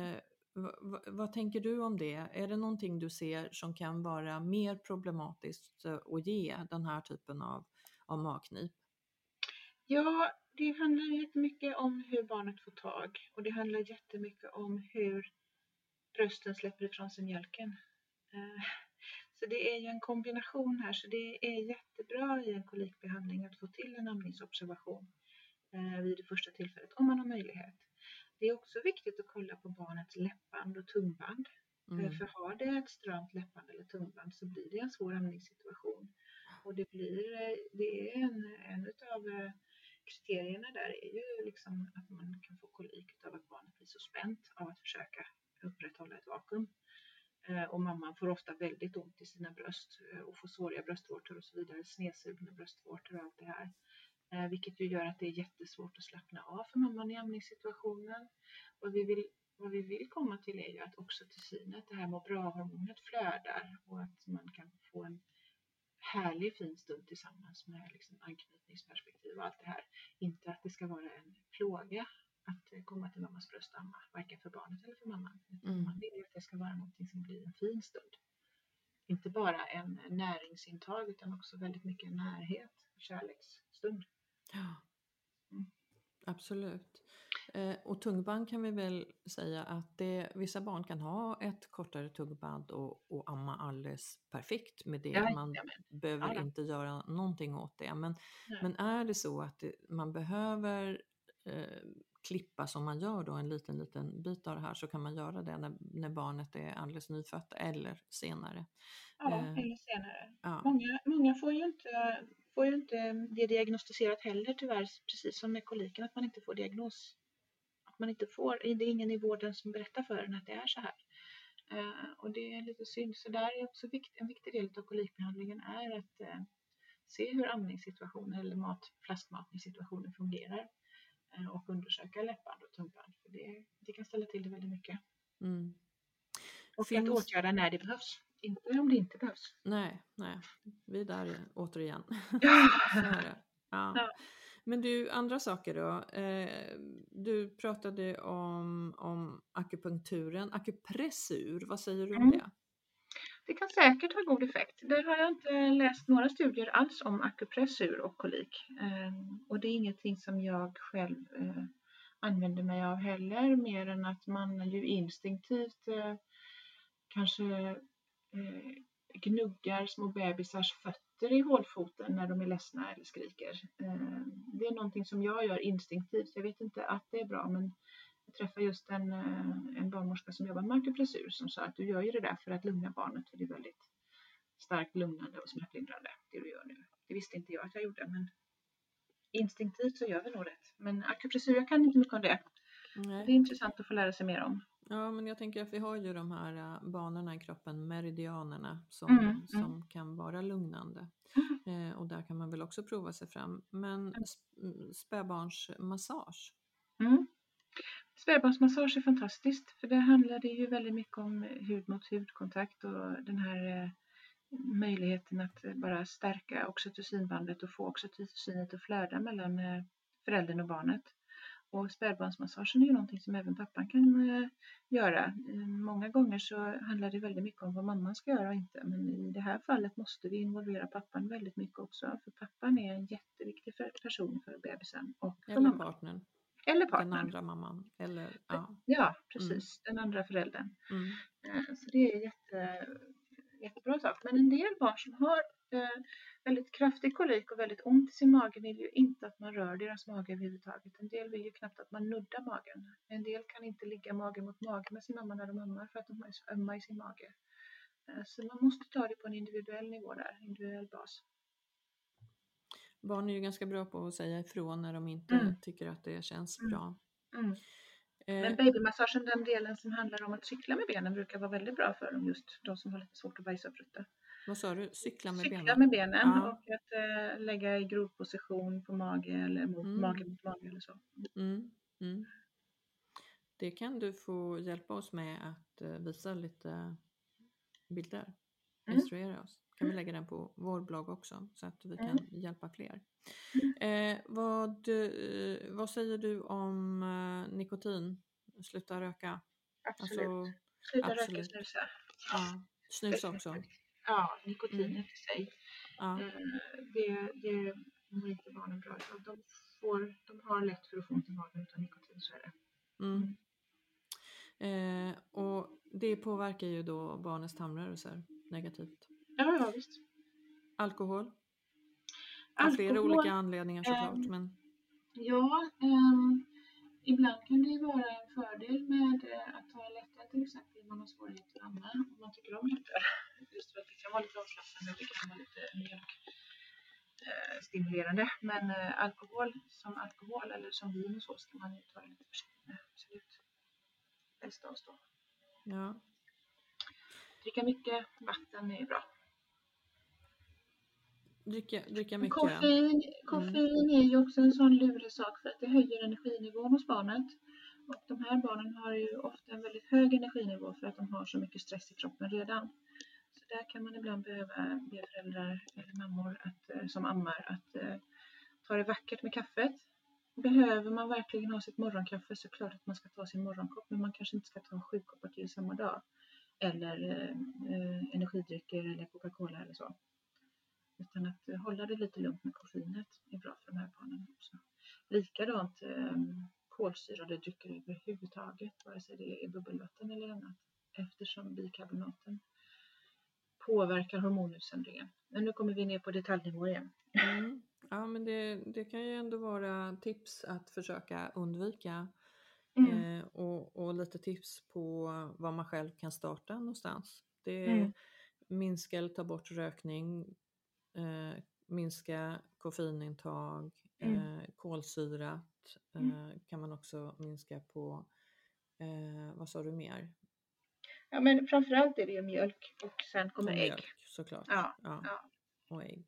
S2: Vad tänker du om det? Är det någonting du ser som kan vara mer problematiskt att ge den här typen av magknip?
S3: Ja, det handlar jättemycket om hur barnet får tag. Och det handlar jättemycket om hur brösten släpper ifrån sig mjölken. Så det är ju en kombination här. Så det är jättebra i en kolikbehandling att få till en amningsobservation vid det första tillfället, om man har möjlighet. Det är också viktigt att kolla på barnets läppband och tungband. För har det ett stramt läppband eller tungband så blir det en svår amningssituation. Och det är en av kriterierna där är ju liksom att man kan få kolik av att barnet blir så spänt av att försöka upprätthålla ett vakuum. Och mamman får ofta väldigt ont i sina bröst och får såriga bröstvårtor och så vidare, snedsugna bröstvårtor och allt det här. Vilket ju gör att det är jättesvårt att slappna av för mamman i amningssituationen. Och vad vi vill komma till är ju att oxytocinet, det här må bra-hormonet, flödar och att man kan få en härlig fin stund tillsammans med liksom anknytningsperspektiv och allt det här. Inte att det ska vara en plåga att komma till mammas bröst och amma, varken för barnet eller för mamman. Man vill att det ska vara någonting som blir en fin stund. Inte bara en näringsintag utan också väldigt mycket närhet och kärleksstund.
S2: Ja, absolut. Och tungband kan vi väl säga att vissa barn kan ha ett kortare tungband och amma alldeles perfekt med det.
S3: Ja,
S2: Man behöver
S3: Ja då.
S2: inte göra någonting åt det.
S3: Nej.
S2: Men är det så att man behöver klippa som man gör då en liten bit av det här, så kan man göra det när barnet är alldeles nyfött eller senare.
S3: Ja, eller senare.
S2: Ja.
S3: Många får ju inte det diagnostiserat heller tyvärr, precis som med koliken, att man inte får diagnos. Att man inte får, det är ingen i vården som berättar för en att det är så här. Och det är lite synd. Så där är också en viktig del av kolikbehandlingen är att se hur amningssituationen eller flaskmatningssituationen fungerar. Och undersöka läppband och tungband. För det kan ställa till det väldigt mycket.
S2: Mm.
S3: Och att åtgärda när det behövs. Inte om det inte behövs.
S2: Nej. Vi är där återigen.
S3: Ja.
S2: Så är det. Ja.
S3: Ja.
S2: Men du, andra saker då. Du pratade om akupunkturen. Akupressur, vad säger du om det?
S3: Det kan säkert ha god effekt. Där har jag inte läst några studier alls om akupressur och kolik. Och det är ingenting som jag själv använder mig av heller. Mer än att man ju instinktivt kanske gnuggar små bebisars fötter i hålfoten när de är ledsna eller skriker. Det är någonting som jag gör instinktivt. Jag vet inte att det är bra, men jag träffade just en barnmorska som jobbar med akupressur som sa att du gör ju det där för att lugna barnet, för det är väldigt starkt lugnande och smärtlindrande det du gör nu. Det visste inte jag att jag gjorde, men instinktivt så gör vi nog rätt. Men akupressur, jag kan inte mycket om det.
S2: Nej.
S3: Det är intressant att få lära sig mer om.
S2: Ja, men jag tänker att vi har ju de här banorna i kroppen, meridianerna, som kan vara lugnande. Och där kan man väl också prova sig fram. Men spädbarnsmassage?
S3: Spädbarnsmassage är fantastiskt, för det handlar ju väldigt mycket om hud mot hudkontakt och den här möjligheten att bara stärka oxytocinbandet och få oxytocinet att flöda mellan föräldern och barnet. Och spädbarnsmassagen är ju någonting som även pappan kan göra. Många gånger så handlar det väldigt mycket om vad mamman ska göra och inte. Men i det här fallet måste vi involvera pappan väldigt mycket också. För pappan är en jätteviktig person för bebisen. Och för
S2: eller
S3: mamman.
S2: partnern.
S3: Eller partnern.
S2: Den andra mamman. Eller, ja.
S3: Ja, precis. Den andra föräldern. Så det är jättebra sak. Men en del barn som har väldigt kraftig kolik och väldigt ont i sin mage vill ju inte att man rör deras mage överhuvudtaget. En del vill ju knappt att man nuddar magen. En del kan inte ligga mage mot mage med sin mamma när de ammar för att de är så ömma i sin mage. Så man måste ta det på en individuell nivå där, individuell bas.
S2: Barn är ju ganska bra på att säga ifrån när de inte tycker att det känns bra.
S3: Men babymassagen, den delen som handlar om att cykla med benen, brukar vara väldigt bra för dem, just de som har lite svårt att bajsa och prutta.
S2: Vad sa du? Cykla med
S3: benen
S2: ja.
S3: Och att lägga i grovposition på mage eller mage mot mage eller så.
S2: Det kan du få hjälpa oss med att visa lite bilder. Instruera oss. Kan vi lägga den på vår blogg också så att vi kan hjälpa fler. Vad säger du om nikotin? Sluta röka?
S3: Absolut.
S2: Alltså,
S3: Sluta röka, snusa.
S2: Ja, snus också.
S3: Ja, nikotinet i sig.
S2: Ja.
S3: Det mår inte barnen bra. De har lätt för att få ont i magen utan nikotin, så är det.
S2: Och det påverkar ju då barnens tarmrörelser negativt.
S3: Ja, visst.
S2: Alkohol? Av flera olika anledningar såklart. Men...
S3: Ja, ibland kan det ju vara en fördel med att ta lättare, till exempel om man har svårigheter att amma. Om man tycker om lättare. Just för att det kan vara lite avslappnande och det kan vara lite mjölkstimulerande. Men alkohol eller som vin och så ska man ju ta det lite försiktigt med. Absolut. Bäst avstå.
S2: Ja.
S3: Dricka mycket vatten är bra.
S2: Dricka mycket.
S3: Koffein är ju också en sån lurig sak för att det höjer energinivån hos barnet. Och de här barnen har ju ofta en väldigt hög energinivå för att de har så mycket stress i kroppen redan. Så där kan man ibland behöva be föräldrar eller mammor som ammar att ta det vackert med kaffet. Behöver man verkligen ha sitt morgonkaffe så klart att man ska ta sin morgonkopp, men man kanske inte ska ta 7 koppar till samma dag. Eller energidrycker eller Coca-Cola eller så. Utan att hålla det lite lugnt med koffeinet är bra för de här barnen också. Likadant kolsyrade drycker överhuvudtaget, vare sig det är bubbelvatten eller annat, eftersom bikarbonaten påverkar hormonutsöndringen. Men nu kommer vi ner på detaljnivå igen.
S2: Ja, men det kan ju ändå vara tips att försöka undvika och lite tips på vad man själv kan starta någonstans. Det minska eller ta bort rökning, minska koffeinintag, kolsyrat kan man också minska på. Vad sa du mer?
S3: Ja, men framförallt är det ju mjölk och sen kommer ägg.
S2: Mjölk, såklart.
S3: Ja.
S2: Och ägg.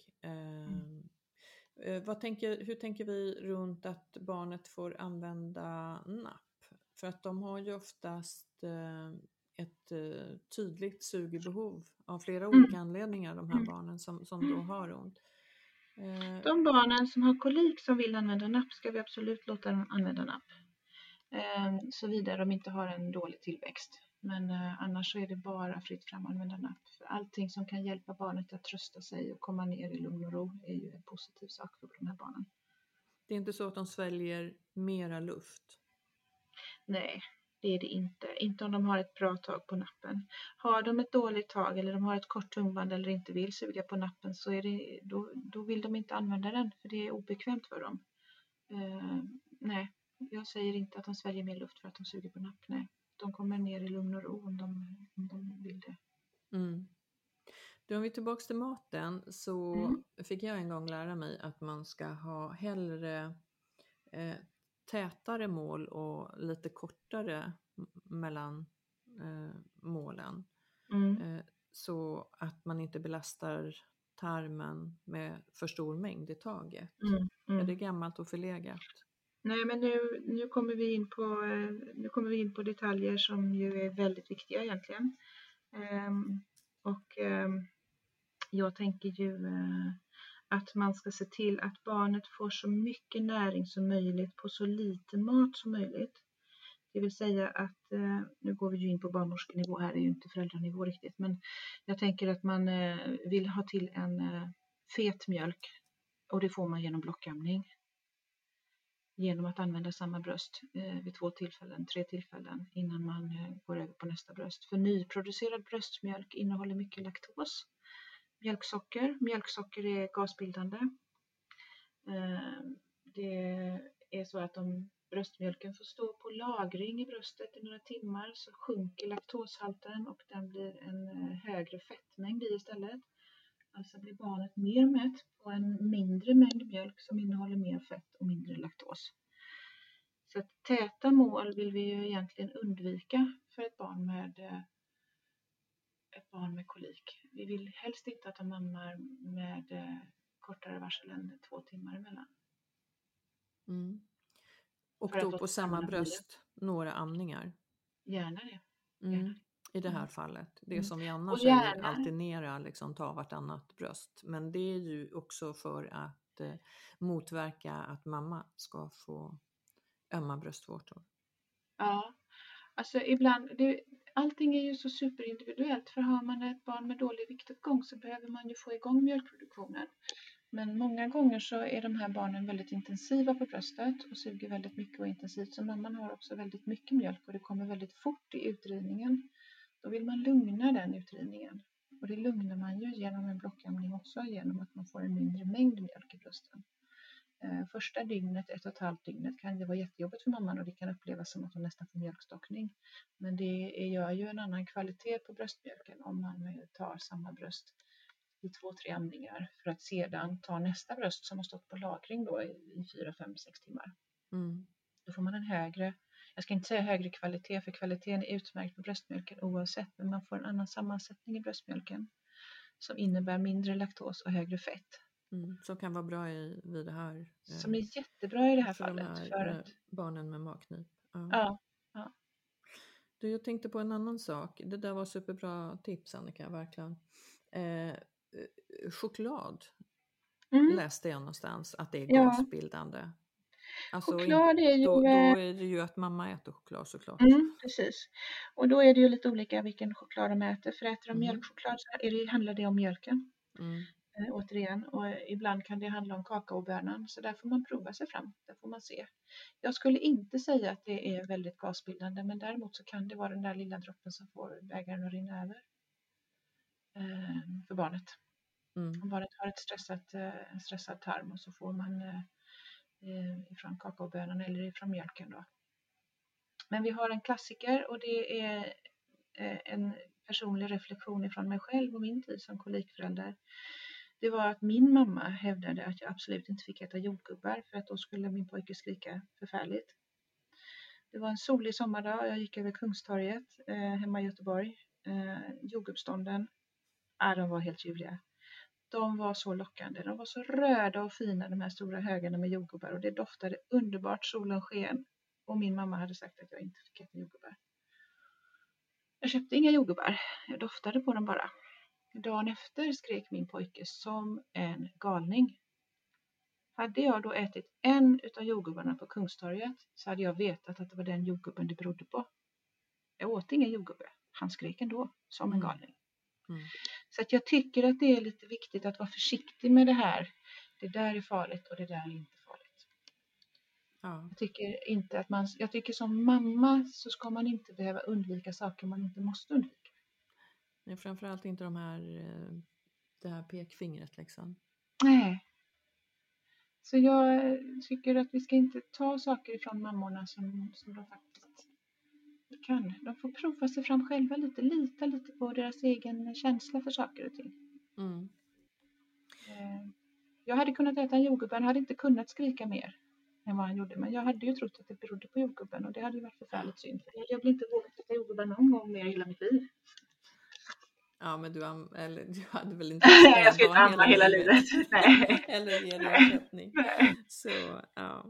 S2: Hur tänker vi runt att barnet får använda napp? För att de har ju oftast ett tydligt sugbehov av flera olika anledningar, de här barnen som då har ont.
S3: De barnen som har kolik som vill använda napp ska vi absolut låta dem använda napp. Såvida de inte har en dålig tillväxt. Men annars så är det bara fritt fram att använda napp. För allting som kan hjälpa barnet att trösta sig och komma ner i lugn och ro är ju en positiv sak för de här barnen.
S2: Det är inte så att de sväljer mera luft? Nej,
S3: det är det inte. Inte om de har ett bra tag på nappen. Har de ett dåligt tag eller de har ett kort tungband eller inte vill suga på nappen så är det, då vill de inte använda den för det är obekvämt för dem. Nej, jag säger inte att de sväljer mer luft för att de suger på napp. Nej, de kommer ner i lugn och ro om de vill det.
S2: Då om vi tillbaka till maten så fick jag en gång lära mig att man ska ha hellre tätare mål och lite kortare mellan målen. Så att man inte belastar tarmen med för stor mängd i taget. Är det gammalt och förlegat?
S3: Nej, men nu kommer vi in på detaljer som ju är väldigt viktiga egentligen. Jag tänker ju att man ska se till att barnet får så mycket näring som möjligt på så lite mat som möjligt. Det vill säga att, nu går vi ju in på barnmorskenivå här, det är ju inte föräldranivå riktigt, men jag tänker att man vill ha till en fet mjölk och det får man genom blockamning. Genom att använda samma bröst vid 3 tillfällen innan man går över på nästa bröst. För nyproducerad bröstmjölk innehåller mycket laktos. Mjölksocker är gasbildande. Det är så att om bröstmjölken får stå på lagring i bröstet i några timmar så sjunker laktoshalten och den blir en högre fettmängd i istället. Alltså blir barnet mer mätt på en mindre mängd mjölk som innehåller mer fett och mindre laktos. Så att täta mål vill vi ju egentligen undvika för ett barn med kolik. Vi vill helst inte att de ammar med kortare varsel än 2 timmar emellan.
S2: Och då på samma bröst några amningar?
S3: Gärna det.
S2: I det här fallet. Det som vi annars säger, alternera, liksom ta vartannat bröst. Men det är ju också för att motverka att mamma ska få ömma bröstvårtor.
S3: Ja, alltså ibland, allting är ju så superindividuellt. För har man ett barn med dålig viktuppgång så behöver man ju få igång mjölkproduktionen. Men många gånger så är de här barnen väldigt intensiva på bröstet och suger väldigt mycket och intensivt. Så mamman har också väldigt mycket mjölk och det kommer väldigt fort i utdrivningen. Då vill man lugna den utdrivningen. Och det lugnar man ju genom en blockamning också genom att man får en mindre mängd mjölk i brösten. Första dygnet, 1,5 dygnet kan det vara jättejobbigt för mamman och det kan upplevas som att hon nästan får mjölkstockning. Men det gör ju en annan kvalitet på bröstmjölken om man tar samma bröst i 2-3 amningar för att sedan ta nästa bröst som har stått på lagring då i 4-5-6 timmar. Då får man en högre, jag ska inte säga högre kvalitet för kvaliteten är utmärkt på bröstmjölken oavsett, men man får en annan sammansättning i bröstmjölken som innebär mindre laktos och högre fett.
S2: Som kan vara bra vid det här.
S3: Som är jättebra i det här fallet.
S2: De här barnen med magknip.
S3: Ja.
S2: Du, jag tänkte på en annan sak. Det där var superbra tips, Annika, verkligen. Choklad läste jag någonstans att det är gasbildande. Alltså
S3: choklad är ju...
S2: Då är det ju att mamma äter choklad såklart.
S3: Precis. Och då är det ju lite olika vilken choklad de äter. För äter de mjölkchoklad så handlar det om mjölken. återigen. Och ibland kan det handla om kakaobönan. Så där får man prova sig fram. Där får man se. Jag skulle inte säga att det är väldigt gasbildande. Men däremot så kan det vara den där lilla droppen som får bägaren att rinna över. För barnet. Om barnet har en stressad tarm och så får man ifrån kakaobönan eller ifrån mjölken då. Men vi har en klassiker och det är en personlig reflektion ifrån mig själv och min tid som kolikförälder. Det var att min mamma hävdade att jag absolut inte fick äta jordgubbar för att då skulle min pojke skrika förfärligt. Det var en solig sommardag, jag gick över Kungstorget hemma i Göteborg. Jordgubbsstånden, de var helt ljuvliga. De var så lockande, de var så röda och fina de här stora högarna med jordgubbar och det doftade underbart, solen sken och min mamma hade sagt att jag inte fick äta jordgubbar. Jag köpte inga jordgubbar, jag doftade på dem bara. Dagen efter skrek min pojke som en galning. Hade jag då ätit en utav jordgubbarna på Kungstorget så hade jag vetat att det var den jordgubben det berodde på. Jag åt ingen jordgubbe, han skrek ändå som en galning. Så att jag tycker att det är lite viktigt att vara försiktig med det här. Det där är farligt och det där är inte farligt. Ja. Jag tycker som mamma så ska man inte behöva undvika saker man inte måste undvika.
S2: Nej, framförallt inte det här pekfingret liksom.
S3: Nej. Så jag tycker att vi ska inte ta saker ifrån mammorna som de faktiskt kan. De får prova sig fram själva lite. Lita lite på deras egen känsla för saker och ting. Jag hade kunnat äta en jordgubbe. Han hade inte kunnat skrika mer än vad han gjorde. Men jag hade ju trott att det berodde på jordgubben. Och det hade ju varit förfärligt synd. Jag hade inte vågat äta jordgubbar någon gång mer i hela mitt liv.
S2: Ja, men du hade väl inte
S3: jag ska inte amma hela livet. Nej.
S2: Eller ge dig ersättning. Så, ja.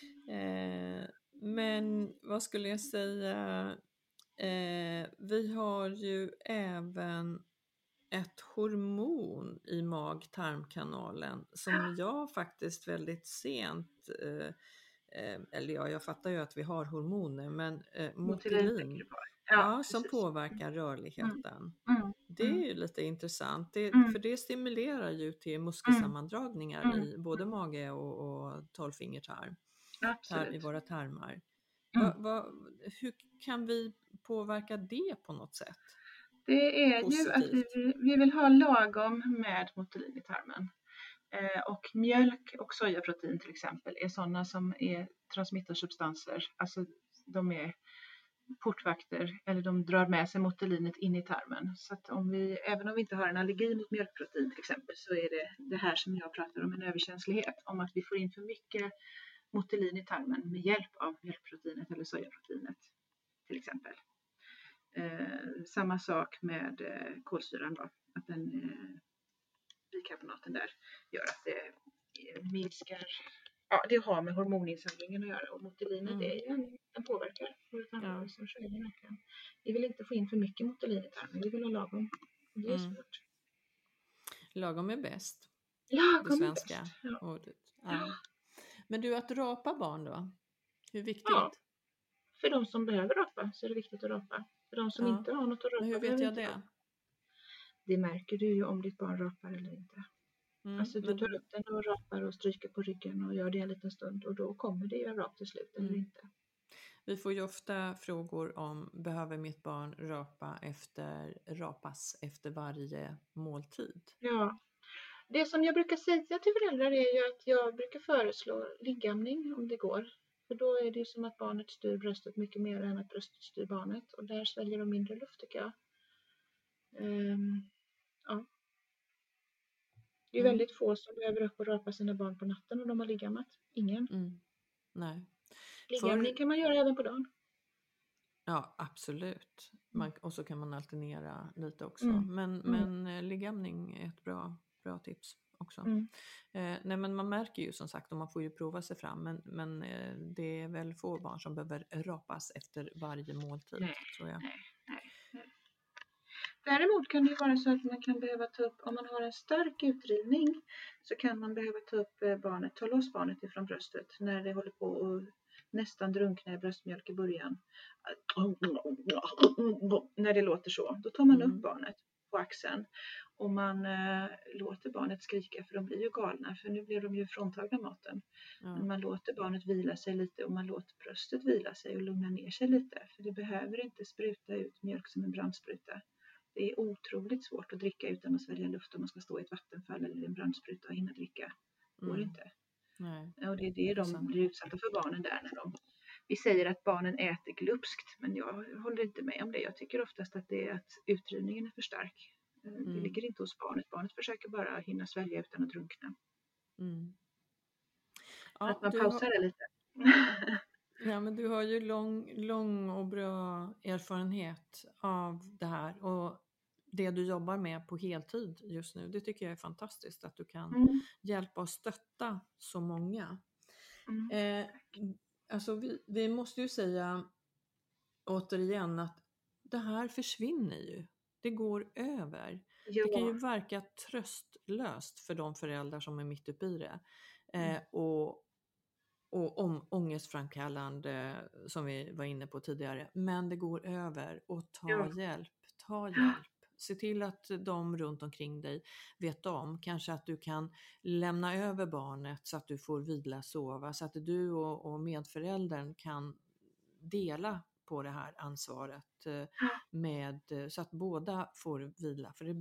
S2: Men vad skulle jag säga? Vi har ju även ett hormon i mag-tarmkanalen som jag faktiskt väldigt sent, eller jag fattar ju att vi har hormoner, men motulin, som påverkar rörligheten. Det är ju lite intressant, för det stimulerar ju till muskelsammandragningar i både mage och tolvfingertarm i våra tarmar. Hur kan vi påverka det på något sätt?
S3: Det är positivt? Ju att vi vill ha lagom med motulin i tarmen. Och mjölk och sojaprotein till exempel är sådana som är transmittersubstanser. Alltså de är portvakter eller de drar med sig motulinet in i tarmen. Så att även om vi inte har en allergi mot mjölkprotein till exempel så är det här som jag pratar om, en överkänslighet. Om att vi får in för mycket motulin i tarmen med hjälp av mjölkproteinet eller sojaproteinet till exempel. Samma sak med kolsyran då, att den bikarbonaten där gör att det minskar, det har med hormoninsamlingen att göra och motulinet den påverkar våra tarmrörelser. Så är det verkligen. Vi vill inte få in för mycket motulin i tarmen, vi vill ha lagom. Det är svårt.
S2: Lagom är bäst.
S3: Lagom
S2: det svenska är bäst. Ordet. Ja. Men du, att rapa barn då? Hur viktigt?
S3: Ja, för de som behöver rapa så är det viktigt att rapa. För de som inte har något att rapa.
S2: Men hur vet jag det?
S3: Det märker du ju om ditt barn rapar eller inte. Alltså du tar upp den och rapar och stryker på ryggen och gör det en liten stund. Och då kommer det ju rap till slut eller inte.
S2: Vi får ju ofta frågor om, behöver mitt barn rapas efter varje måltid?
S3: Ja. Det som jag brukar säga till föräldrar är ju att jag brukar föreslå liggamning om det går. För då är det ju som att barnet styr bröstet mycket mer än att bröstet styr barnet. Och där sväljer de mindre luft tycker jag. Ja. Det är väldigt få som behöver upp och rapa sina barn på natten och de har liggammat. Ingen.
S2: Nej.
S3: Liggamning kan man göra även på dagen.
S2: Ja, absolut. Och så kan man alternera lite också. Men liggamning är ett bra tips också. Nej, men man märker ju som sagt, och man får ju prova sig fram. Men det är väl få barn som behöver rapas efter varje måltid, tror jag.
S3: Nej. Däremot kan det vara så att man kan behöva ta upp, om man har en stark utdrivning så kan man behöva ta loss barnet ifrån bröstet när det håller på att nästan drunkna i bröstmjölk i början. När det låter så, då tar man upp barnet på axeln. Och man låter barnet skrika, för de blir ju galna, för nu blir de ju fråntagna maten.
S2: Ja.
S3: Men man låter barnet vila sig lite och man låter bröstet vila sig och lugna ner sig lite. För det behöver inte spruta ut mjölk som en brandspruta. Det är otroligt svårt att dricka utan att svälja luft om man ska stå i ett vattenfall eller en brandspruta och hinna dricka. Det går inte.
S2: Nej.
S3: Och det är det de blir utsatta för, barnen där. Vi säger att barnen äter glupskt, men jag håller inte med om det. Jag tycker oftast att det är att utdrivningen är för stark. Det ligger inte hos barnet. Barnet försöker bara hinna svälja utan att drunkna.
S2: Ja,
S3: att man pausar det lite.
S2: Ja, men du har ju lång och bra erfarenhet av det här, och det du jobbar med på heltid just nu, det tycker jag är fantastiskt, att du kan hjälpa och stötta så många. Alltså vi måste ju säga återigen att det här försvinner ju. Det går över.
S3: Ja.
S2: Det kan ju verka tröstlöst för de föräldrar som är mitt uppe i det. Och ångestframkallande, som vi var inne på tidigare. Men det går över, och ta hjälp. Se till att de runt omkring dig vet om. Kanske att du kan lämna över barnet så att du får vila, sova. Så att du och medföräldern kan dela på det här ansvaret så att båda får vila. För det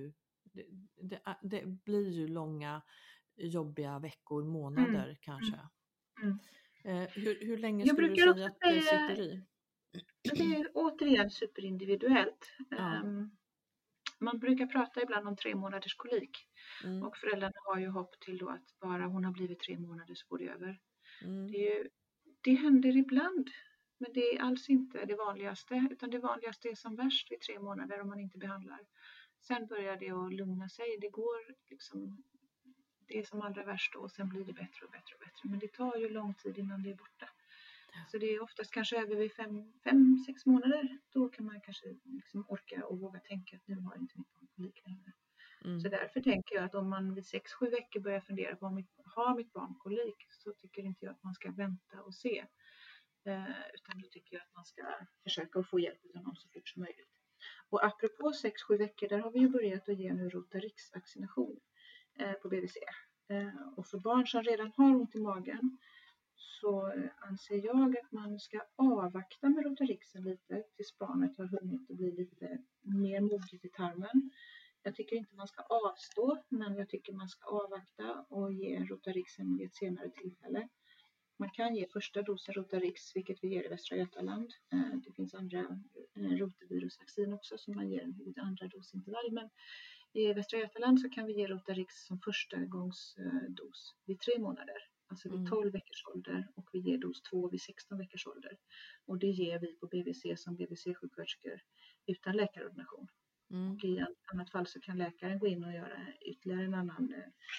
S2: blir ju långa, jobbiga veckor, månader kanske. Hur länge skulle du säga att det sitter i?
S3: Det är återigen superindividuellt. Man brukar prata ibland om 3 månaders kolik. Och föräldrarna har ju hopp till då att bara hon har blivit 3 månader så går det över. Det händer ibland. Men det är alls inte det vanligaste. Utan det vanligaste är som värst vid 3 månader om man inte behandlar. Sen börjar det att lugna sig. Det går liksom... Det är som allra värst då, och sen blir det bättre och bättre och bättre. Men det tar ju lång tid innan det är borta. Så det är oftast kanske över vid 5-6 månader. Då kan man kanske liksom orka och våga tänka att nu har inte mitt barn kolik längre. Så därför tänker jag att om man vid 6-7 veckor börjar fundera på om har mitt barn kolik, så tycker inte jag att man ska vänta och se. Utan då tycker jag att man ska försöka att få hjälp av någon så fort som möjligt. Och apropå 6-7 veckor, där har vi ju börjat att ge nu Rotarix-vaccination på BVC. Och för barn som redan har ont i magen så anser jag att man ska avvakta med Rotarixen lite tills barnet har hunnit att bli lite mer moget i tarmen. Jag tycker inte man ska avstå, men jag tycker man ska avvakta och ge Rotarixen vid ett senare tillfälle. Man kan ge första dosen Rotarix, vilket vi ger i Västra Götaland. Det finns andra rotavirusvaccin också som man ger vid andra dosintervall. Men i Västra Götaland så kan vi ge Rotarix som första gångs dos vid 3 månader. Alltså vid 12 veckors ålder, och vi ger dos 2 vid 16 veckors ålder. Och det ger vi på BVC som BVC-sjuksköterskor utan läkarordination. Och i annat fall så kan läkaren gå in och göra ytterligare en annan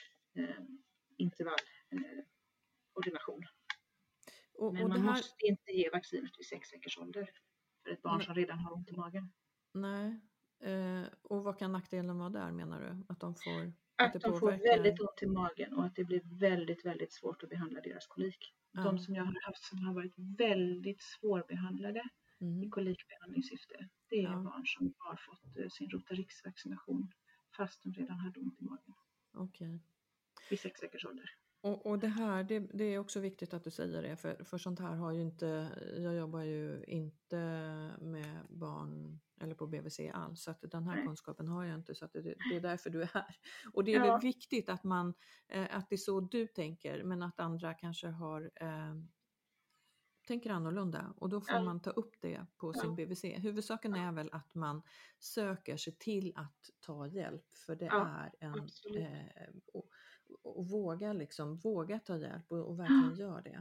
S3: intervallordination. Men man måste inte ge vaccinet vid 6 veckors ålder för ett barn som redan har ont i magen.
S2: Nej. Och vad kan nackdelen vara där, menar du? Att de får,
S3: att de får väldigt ont i magen och att det blir väldigt, väldigt svårt att behandla deras kolik. De som jag har haft som har varit väldigt svårbehandlade i kolikbehandlingssyfte, det är barn som har fått sin Rotarix-vaccination fast de redan hade ont i magen.
S2: Okej.
S3: Vid 6 veckors ålder.
S2: Och det här, det är också viktigt att du säger det, för sånt här har ju inte, jag jobbar ju inte med barn eller på BVC alls, så att den här kunskapen har jag inte, så att det är därför du är här. Och det är väl viktigt att man, att det är så du tänker, men att andra kanske tänker annorlunda, och då får man ta upp det på sin BVC. Huvudsaken är väl att man söker sig till att ta hjälp, för det är en och våga ta hjälp och verkligen gör det.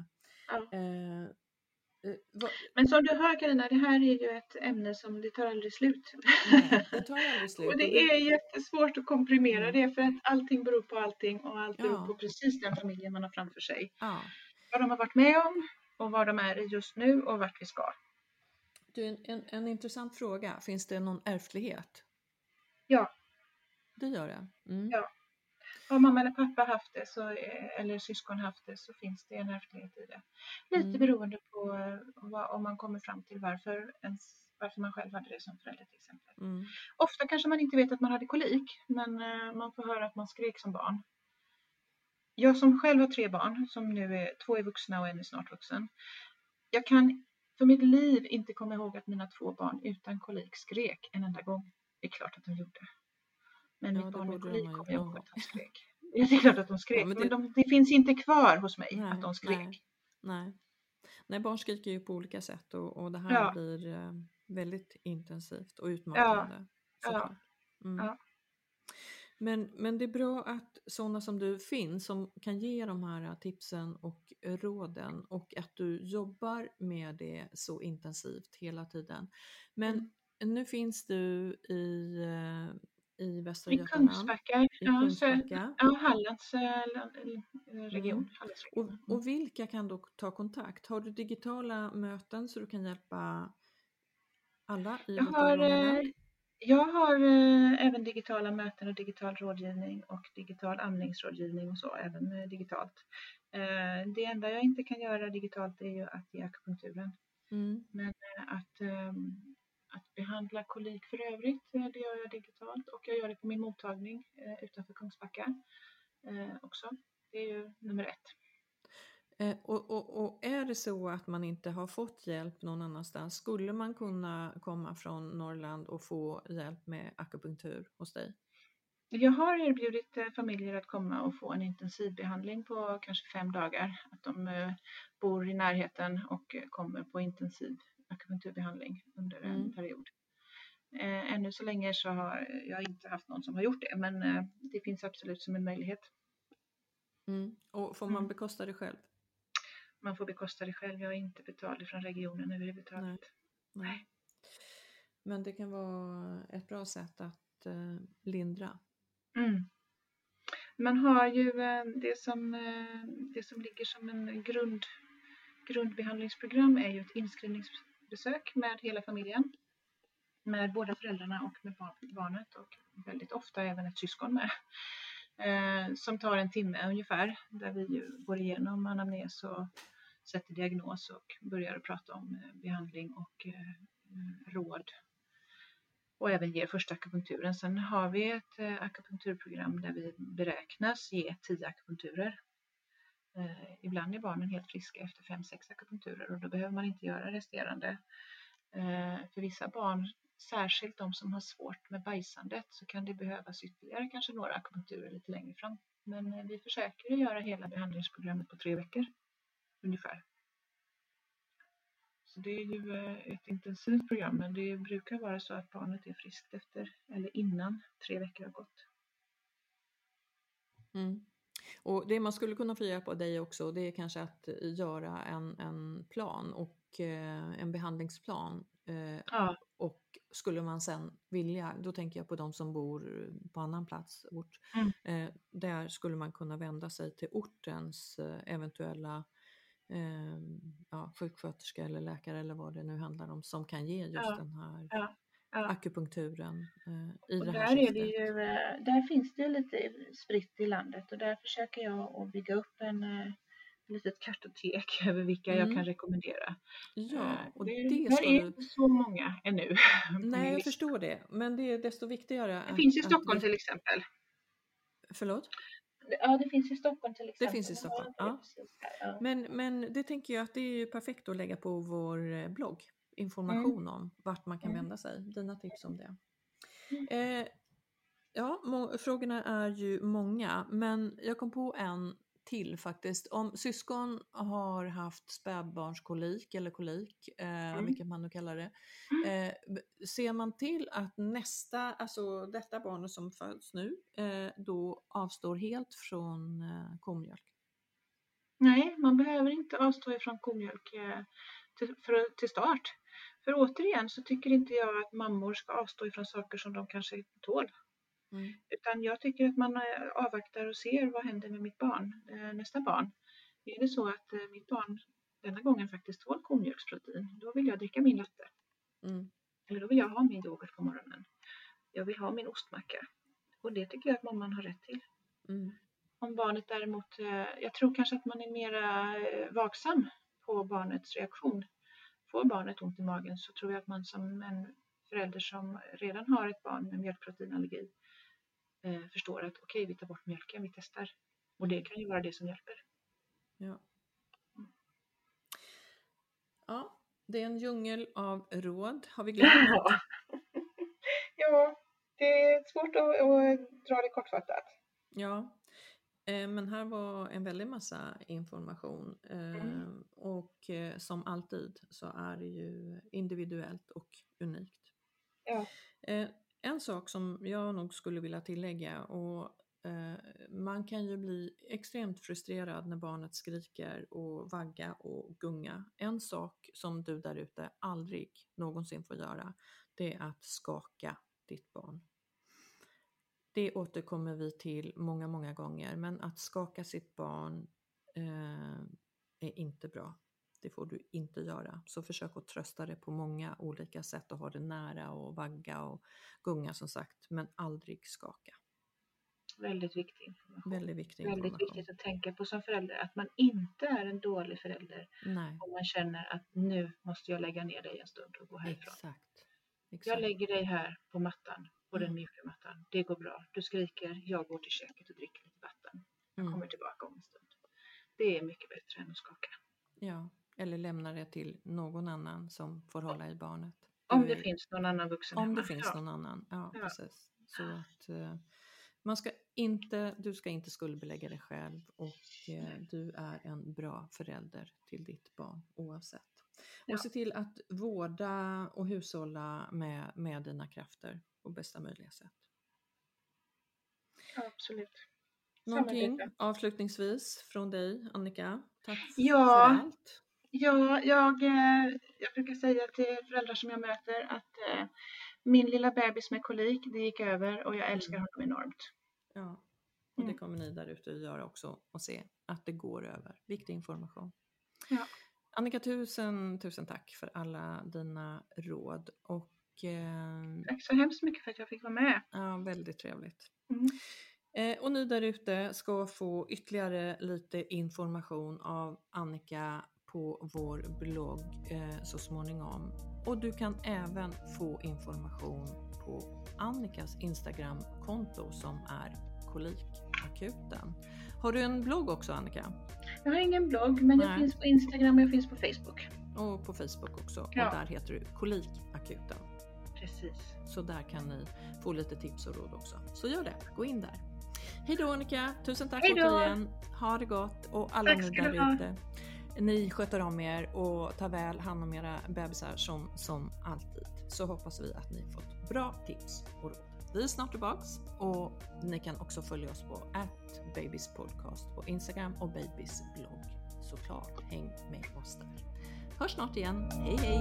S3: Men som du hör, Carina, det här är ju ett ämne som det tar aldrig slut.
S2: Nej, det tar aldrig slut.
S3: Och det är jättesvårt att komprimera det, för att allting beror på allting, och allt beror på precis den familjen man har framför sig. Vad de har varit med om och vad de är i just nu och vart vi ska.
S2: Du, en intressant fråga. Finns det någon ärftlighet?
S3: Ja.
S2: Det gör det?
S3: Ja. har mamma eller pappa haft det så, eller syskon haft det, så finns det en ärftlighet i det. Lite beroende på om man kommer fram till varför man själv hade det som förälder till exempel. Ofta kanske man inte vet att man hade kolik, men man får höra att man skrek som barn. Jag som själv har 3 barn, som nu är 2 är vuxna och en är snart vuxen. Jag kan för mitt liv inte komma ihåg att mina 2 barn utan kolik skrek en enda gång. Det är klart att de gjorde. Men mitt barn med kolik kommer jag ihåg att han skrek. Det är klart att de skrek, men det finns inte kvar hos mig att de skrek.
S2: Nej, barn skriker ju på olika sätt och det här blir väldigt intensivt och utmanande.
S3: Ja.
S2: Men det är bra att sådana som du finns som kan ge de här tipsen och råden, och att du jobbar med det så intensivt hela tiden. Men nu finns du i Västra Götaland.
S3: Kungsbacka. Hallands region.
S2: Och vilka kan då ta kontakt? Har du digitala möten så du kan hjälpa alla i Götaland?
S3: Jag har även digitala möten och digital rådgivning och digital amningsrådgivning och så, även digitalt. Det enda jag inte kan göra digitalt är ju att ge akupunkturen. Men att behandla kolik för övrigt, det gör jag digitalt, och jag gör det på min mottagning utanför Kungsbacka också. Det är ju nummer 1.
S2: Och är det så att man inte har fått hjälp någon annanstans, skulle man kunna komma från Norrland och få hjälp med akupunktur hos dig?
S3: Jag har erbjudit familjer att komma och få en intensivbehandling på kanske 5 dagar. Att de bor i närheten och kommer på intensiv akupunkturbehandling under en period. Ännu så länge så har jag inte haft någon som har gjort det, men det finns absolut som en möjlighet.
S2: Och får man bekosta det själv?
S3: Man får bekosta det själv. Jag är inte betald från regionen överhuvudtaget.
S2: Nej. Men det kan vara ett bra sätt att lindra.
S3: Man har ju det som ligger som en grundbehandlingsprogram är ju ett inskrivningsbesök med hela familjen. Med båda föräldrarna och med barnet, och väldigt ofta även ett syskon med. Som tar 1 timme ungefär, där vi ju går igenom anamnes och sätter diagnos och börjar prata om behandling och råd. Och även ger första akupunkturen. Sen har vi ett akupunkturprogram där vi beräknas ge 10 akupunkturer. Ibland är barnen helt friska efter 5-6 akupunkturer, och då behöver man inte göra resterande. För vissa barn, särskilt de som har svårt med bajsandet, så kan det behövas ytterligare kanske några akupunkturer lite längre fram. Men vi försöker att göra hela behandlingsprogrammet på 3 veckor ungefär. Så det är ju ett intensivt program, men det brukar vara så att barnet är friskt efter eller innan 3 veckor har gått.
S2: Och det man skulle kunna få hjälp av dig också, det är kanske att göra en plan och en behandlingsplan. Och skulle man sen vilja, då tänker jag på de som bor på annan plats, där skulle man kunna vända sig till ortens eventuella sjuksköterska eller läkare eller vad det nu handlar om, som kan ge just den här akupunkturen i det här syftet.
S3: Där finns det lite spritt i landet, och där försöker jag att bygga upp en litet kartotek över vilka jag kan rekommendera.
S2: Ja, och det
S3: är inte så många ännu.
S2: Nej, jag förstår det, men det är desto viktigare.
S3: Det finns i Stockholm till exempel.
S2: Förlåt?
S3: Ja, det finns i Stockholm till exempel.
S2: Det finns i Stockholm, Men det tänker jag att det är ju perfekt att lägga på vår blogg. Information om vart man kan vända sig. Dina tips om det. Frågorna är ju många, men jag kom på en till faktiskt. Om syskon har haft spädbarnskolik eller kolik, vilket man nu kallar det, ser man till att detta barn som föds nu då avstår helt från komjölk?
S3: Nej, man behöver inte avstå ifrån komjölk till start. För återigen så tycker inte jag att mammor ska avstå ifrån saker som de kanske tål. Utan jag tycker att man avvaktar och ser vad händer med mitt barn, nästa barn. Är det så att mitt barn denna gången faktiskt tål komjölksprotein, då vill jag dricka min latte. Eller då vill jag ha min yoghurt på morgonen. Jag vill ha min ostmacka. Och det tycker jag att mamman har rätt till. Om barnet däremot, jag tror kanske att man är mera vaksam på barnets reaktion. Får barnet ont i magen så tror jag att man som en förälder som redan har ett barn med mjölkproteinallergi förstår att okej, vi tar bort mjölken, vi testar. Och det kan ju vara det som hjälper.
S2: Ja. Ja, det är en djungel av råd. Har vi glömt något?
S3: Ja, det är svårt att dra det kortfattat.
S2: Ja, men här var en väldigt massa information. Och som alltid så är det ju individuellt och unikt.
S3: Ja.
S2: En sak som jag nog skulle vilja tillägga, och man kan ju bli extremt frustrerad när barnet skriker och vagga och gunga. En sak som du där ute aldrig någonsin får göra, det är att skaka ditt barn. Det återkommer vi till många, många gånger, men att skaka sitt barn är inte bra. Det får du inte göra. Så försök att trösta det på många olika sätt och ha det nära och vagga och gunga som sagt, men aldrig skaka.
S3: Väldigt viktig information.
S2: Väldigt
S3: viktigt att tänka på som förälder, att man inte är en dålig förälder.
S2: Nej.
S3: Om man känner att nu måste jag lägga ner dig en stund och gå härifrån.
S2: Exakt.
S3: Jag lägger dig här på mattan, på den mjuka mattan. Det går bra. Du skriker, jag går till köket och dricker lite vatten. Jag kommer tillbaka om en stund. Det är mycket bättre än att skaka.
S2: Ja, eller lämna det till någon annan som får hålla i barnet.
S3: Om det finns någon annan vuxen hemma.
S2: Om det finns någon annan, ja. Precis. Så att du ska inte skuldbelägga dig själv, och du är en bra förälder till ditt barn oavsett. Och se till att vårda och hushålla med dina krafter på bästa möjliga sätt.
S3: Ja, absolut.
S2: Någonting avslutningsvis från dig, Annika? Tack för allt.
S3: Ja, jag brukar säga till föräldrar som jag möter att min lilla bebis med kolik, det gick över och jag älskar honom enormt.
S2: Ja, och det kommer ni där ute att göra också, och se att det går över. Viktig information.
S3: Ja.
S2: Annika, tusen tack för alla dina råd. Och,
S3: tack så hemskt mycket för att jag fick vara med.
S2: Ja, väldigt trevligt. Och ni där ute ska få ytterligare lite information av Annika på vår blogg så småningom. Och du kan även få information på Annikas Instagram-konto som är Kolikakuten. Har du en blogg också, Annika?
S3: Jag har ingen blogg, men jag finns på Instagram och jag finns på Facebook.
S2: Och på Facebook också.
S3: Ja.
S2: Och där heter du Kolikakuten.
S3: Precis.
S2: Så där kan ni få lite tips och råd också. Så gör det, gå in där. Hej då, Annika, tusen tack återigen. Ha det gott, och alla ni där ute. Ni sköter om er och tar väl hand om era bebisar som alltid. Så hoppas vi att ni fått bra tips och råd. Vi är snart tillbaks, och ni kan också följa oss på @babyspodcast på Instagram och Babys blogg. Såklart, häng med oss där. Hörs snart igen. Hej hej!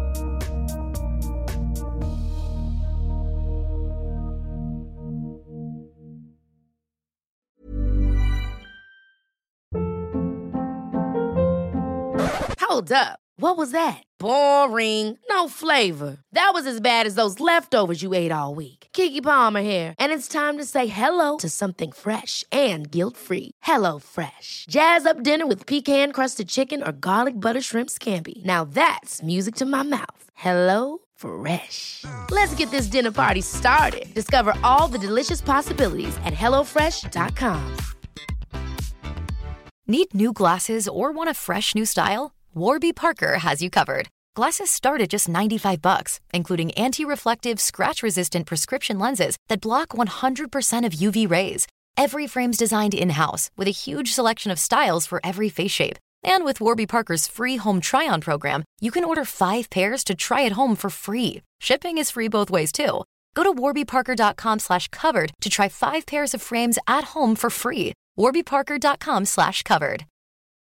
S1: Hold up. What was that? Boring. No flavor. That was as bad as those leftovers you ate all week. Keke Palmer here, and it's time to say hello to something fresh and guilt-free. Hello Fresh. Jazz up dinner with pecan-crusted chicken or garlic butter shrimp scampi. Now that's music to my mouth. Hello Fresh. Let's get this dinner party started. Discover all the delicious possibilities at hellofresh.com.
S5: Need new glasses or want a fresh new style? Warby Parker has you covered. Glasses start at just $95, including anti-reflective, scratch-resistant prescription lenses that block 100% of UV rays. Every frame's designed in-house with a huge selection of styles for every face shape. And with Warby Parker's free home try-on program, you can order 5 pairs to try at home for free. Shipping is free both ways, too. Go to warbyparker.com/covered to try 5 pairs of frames at home for free. warbyparker.com/covered.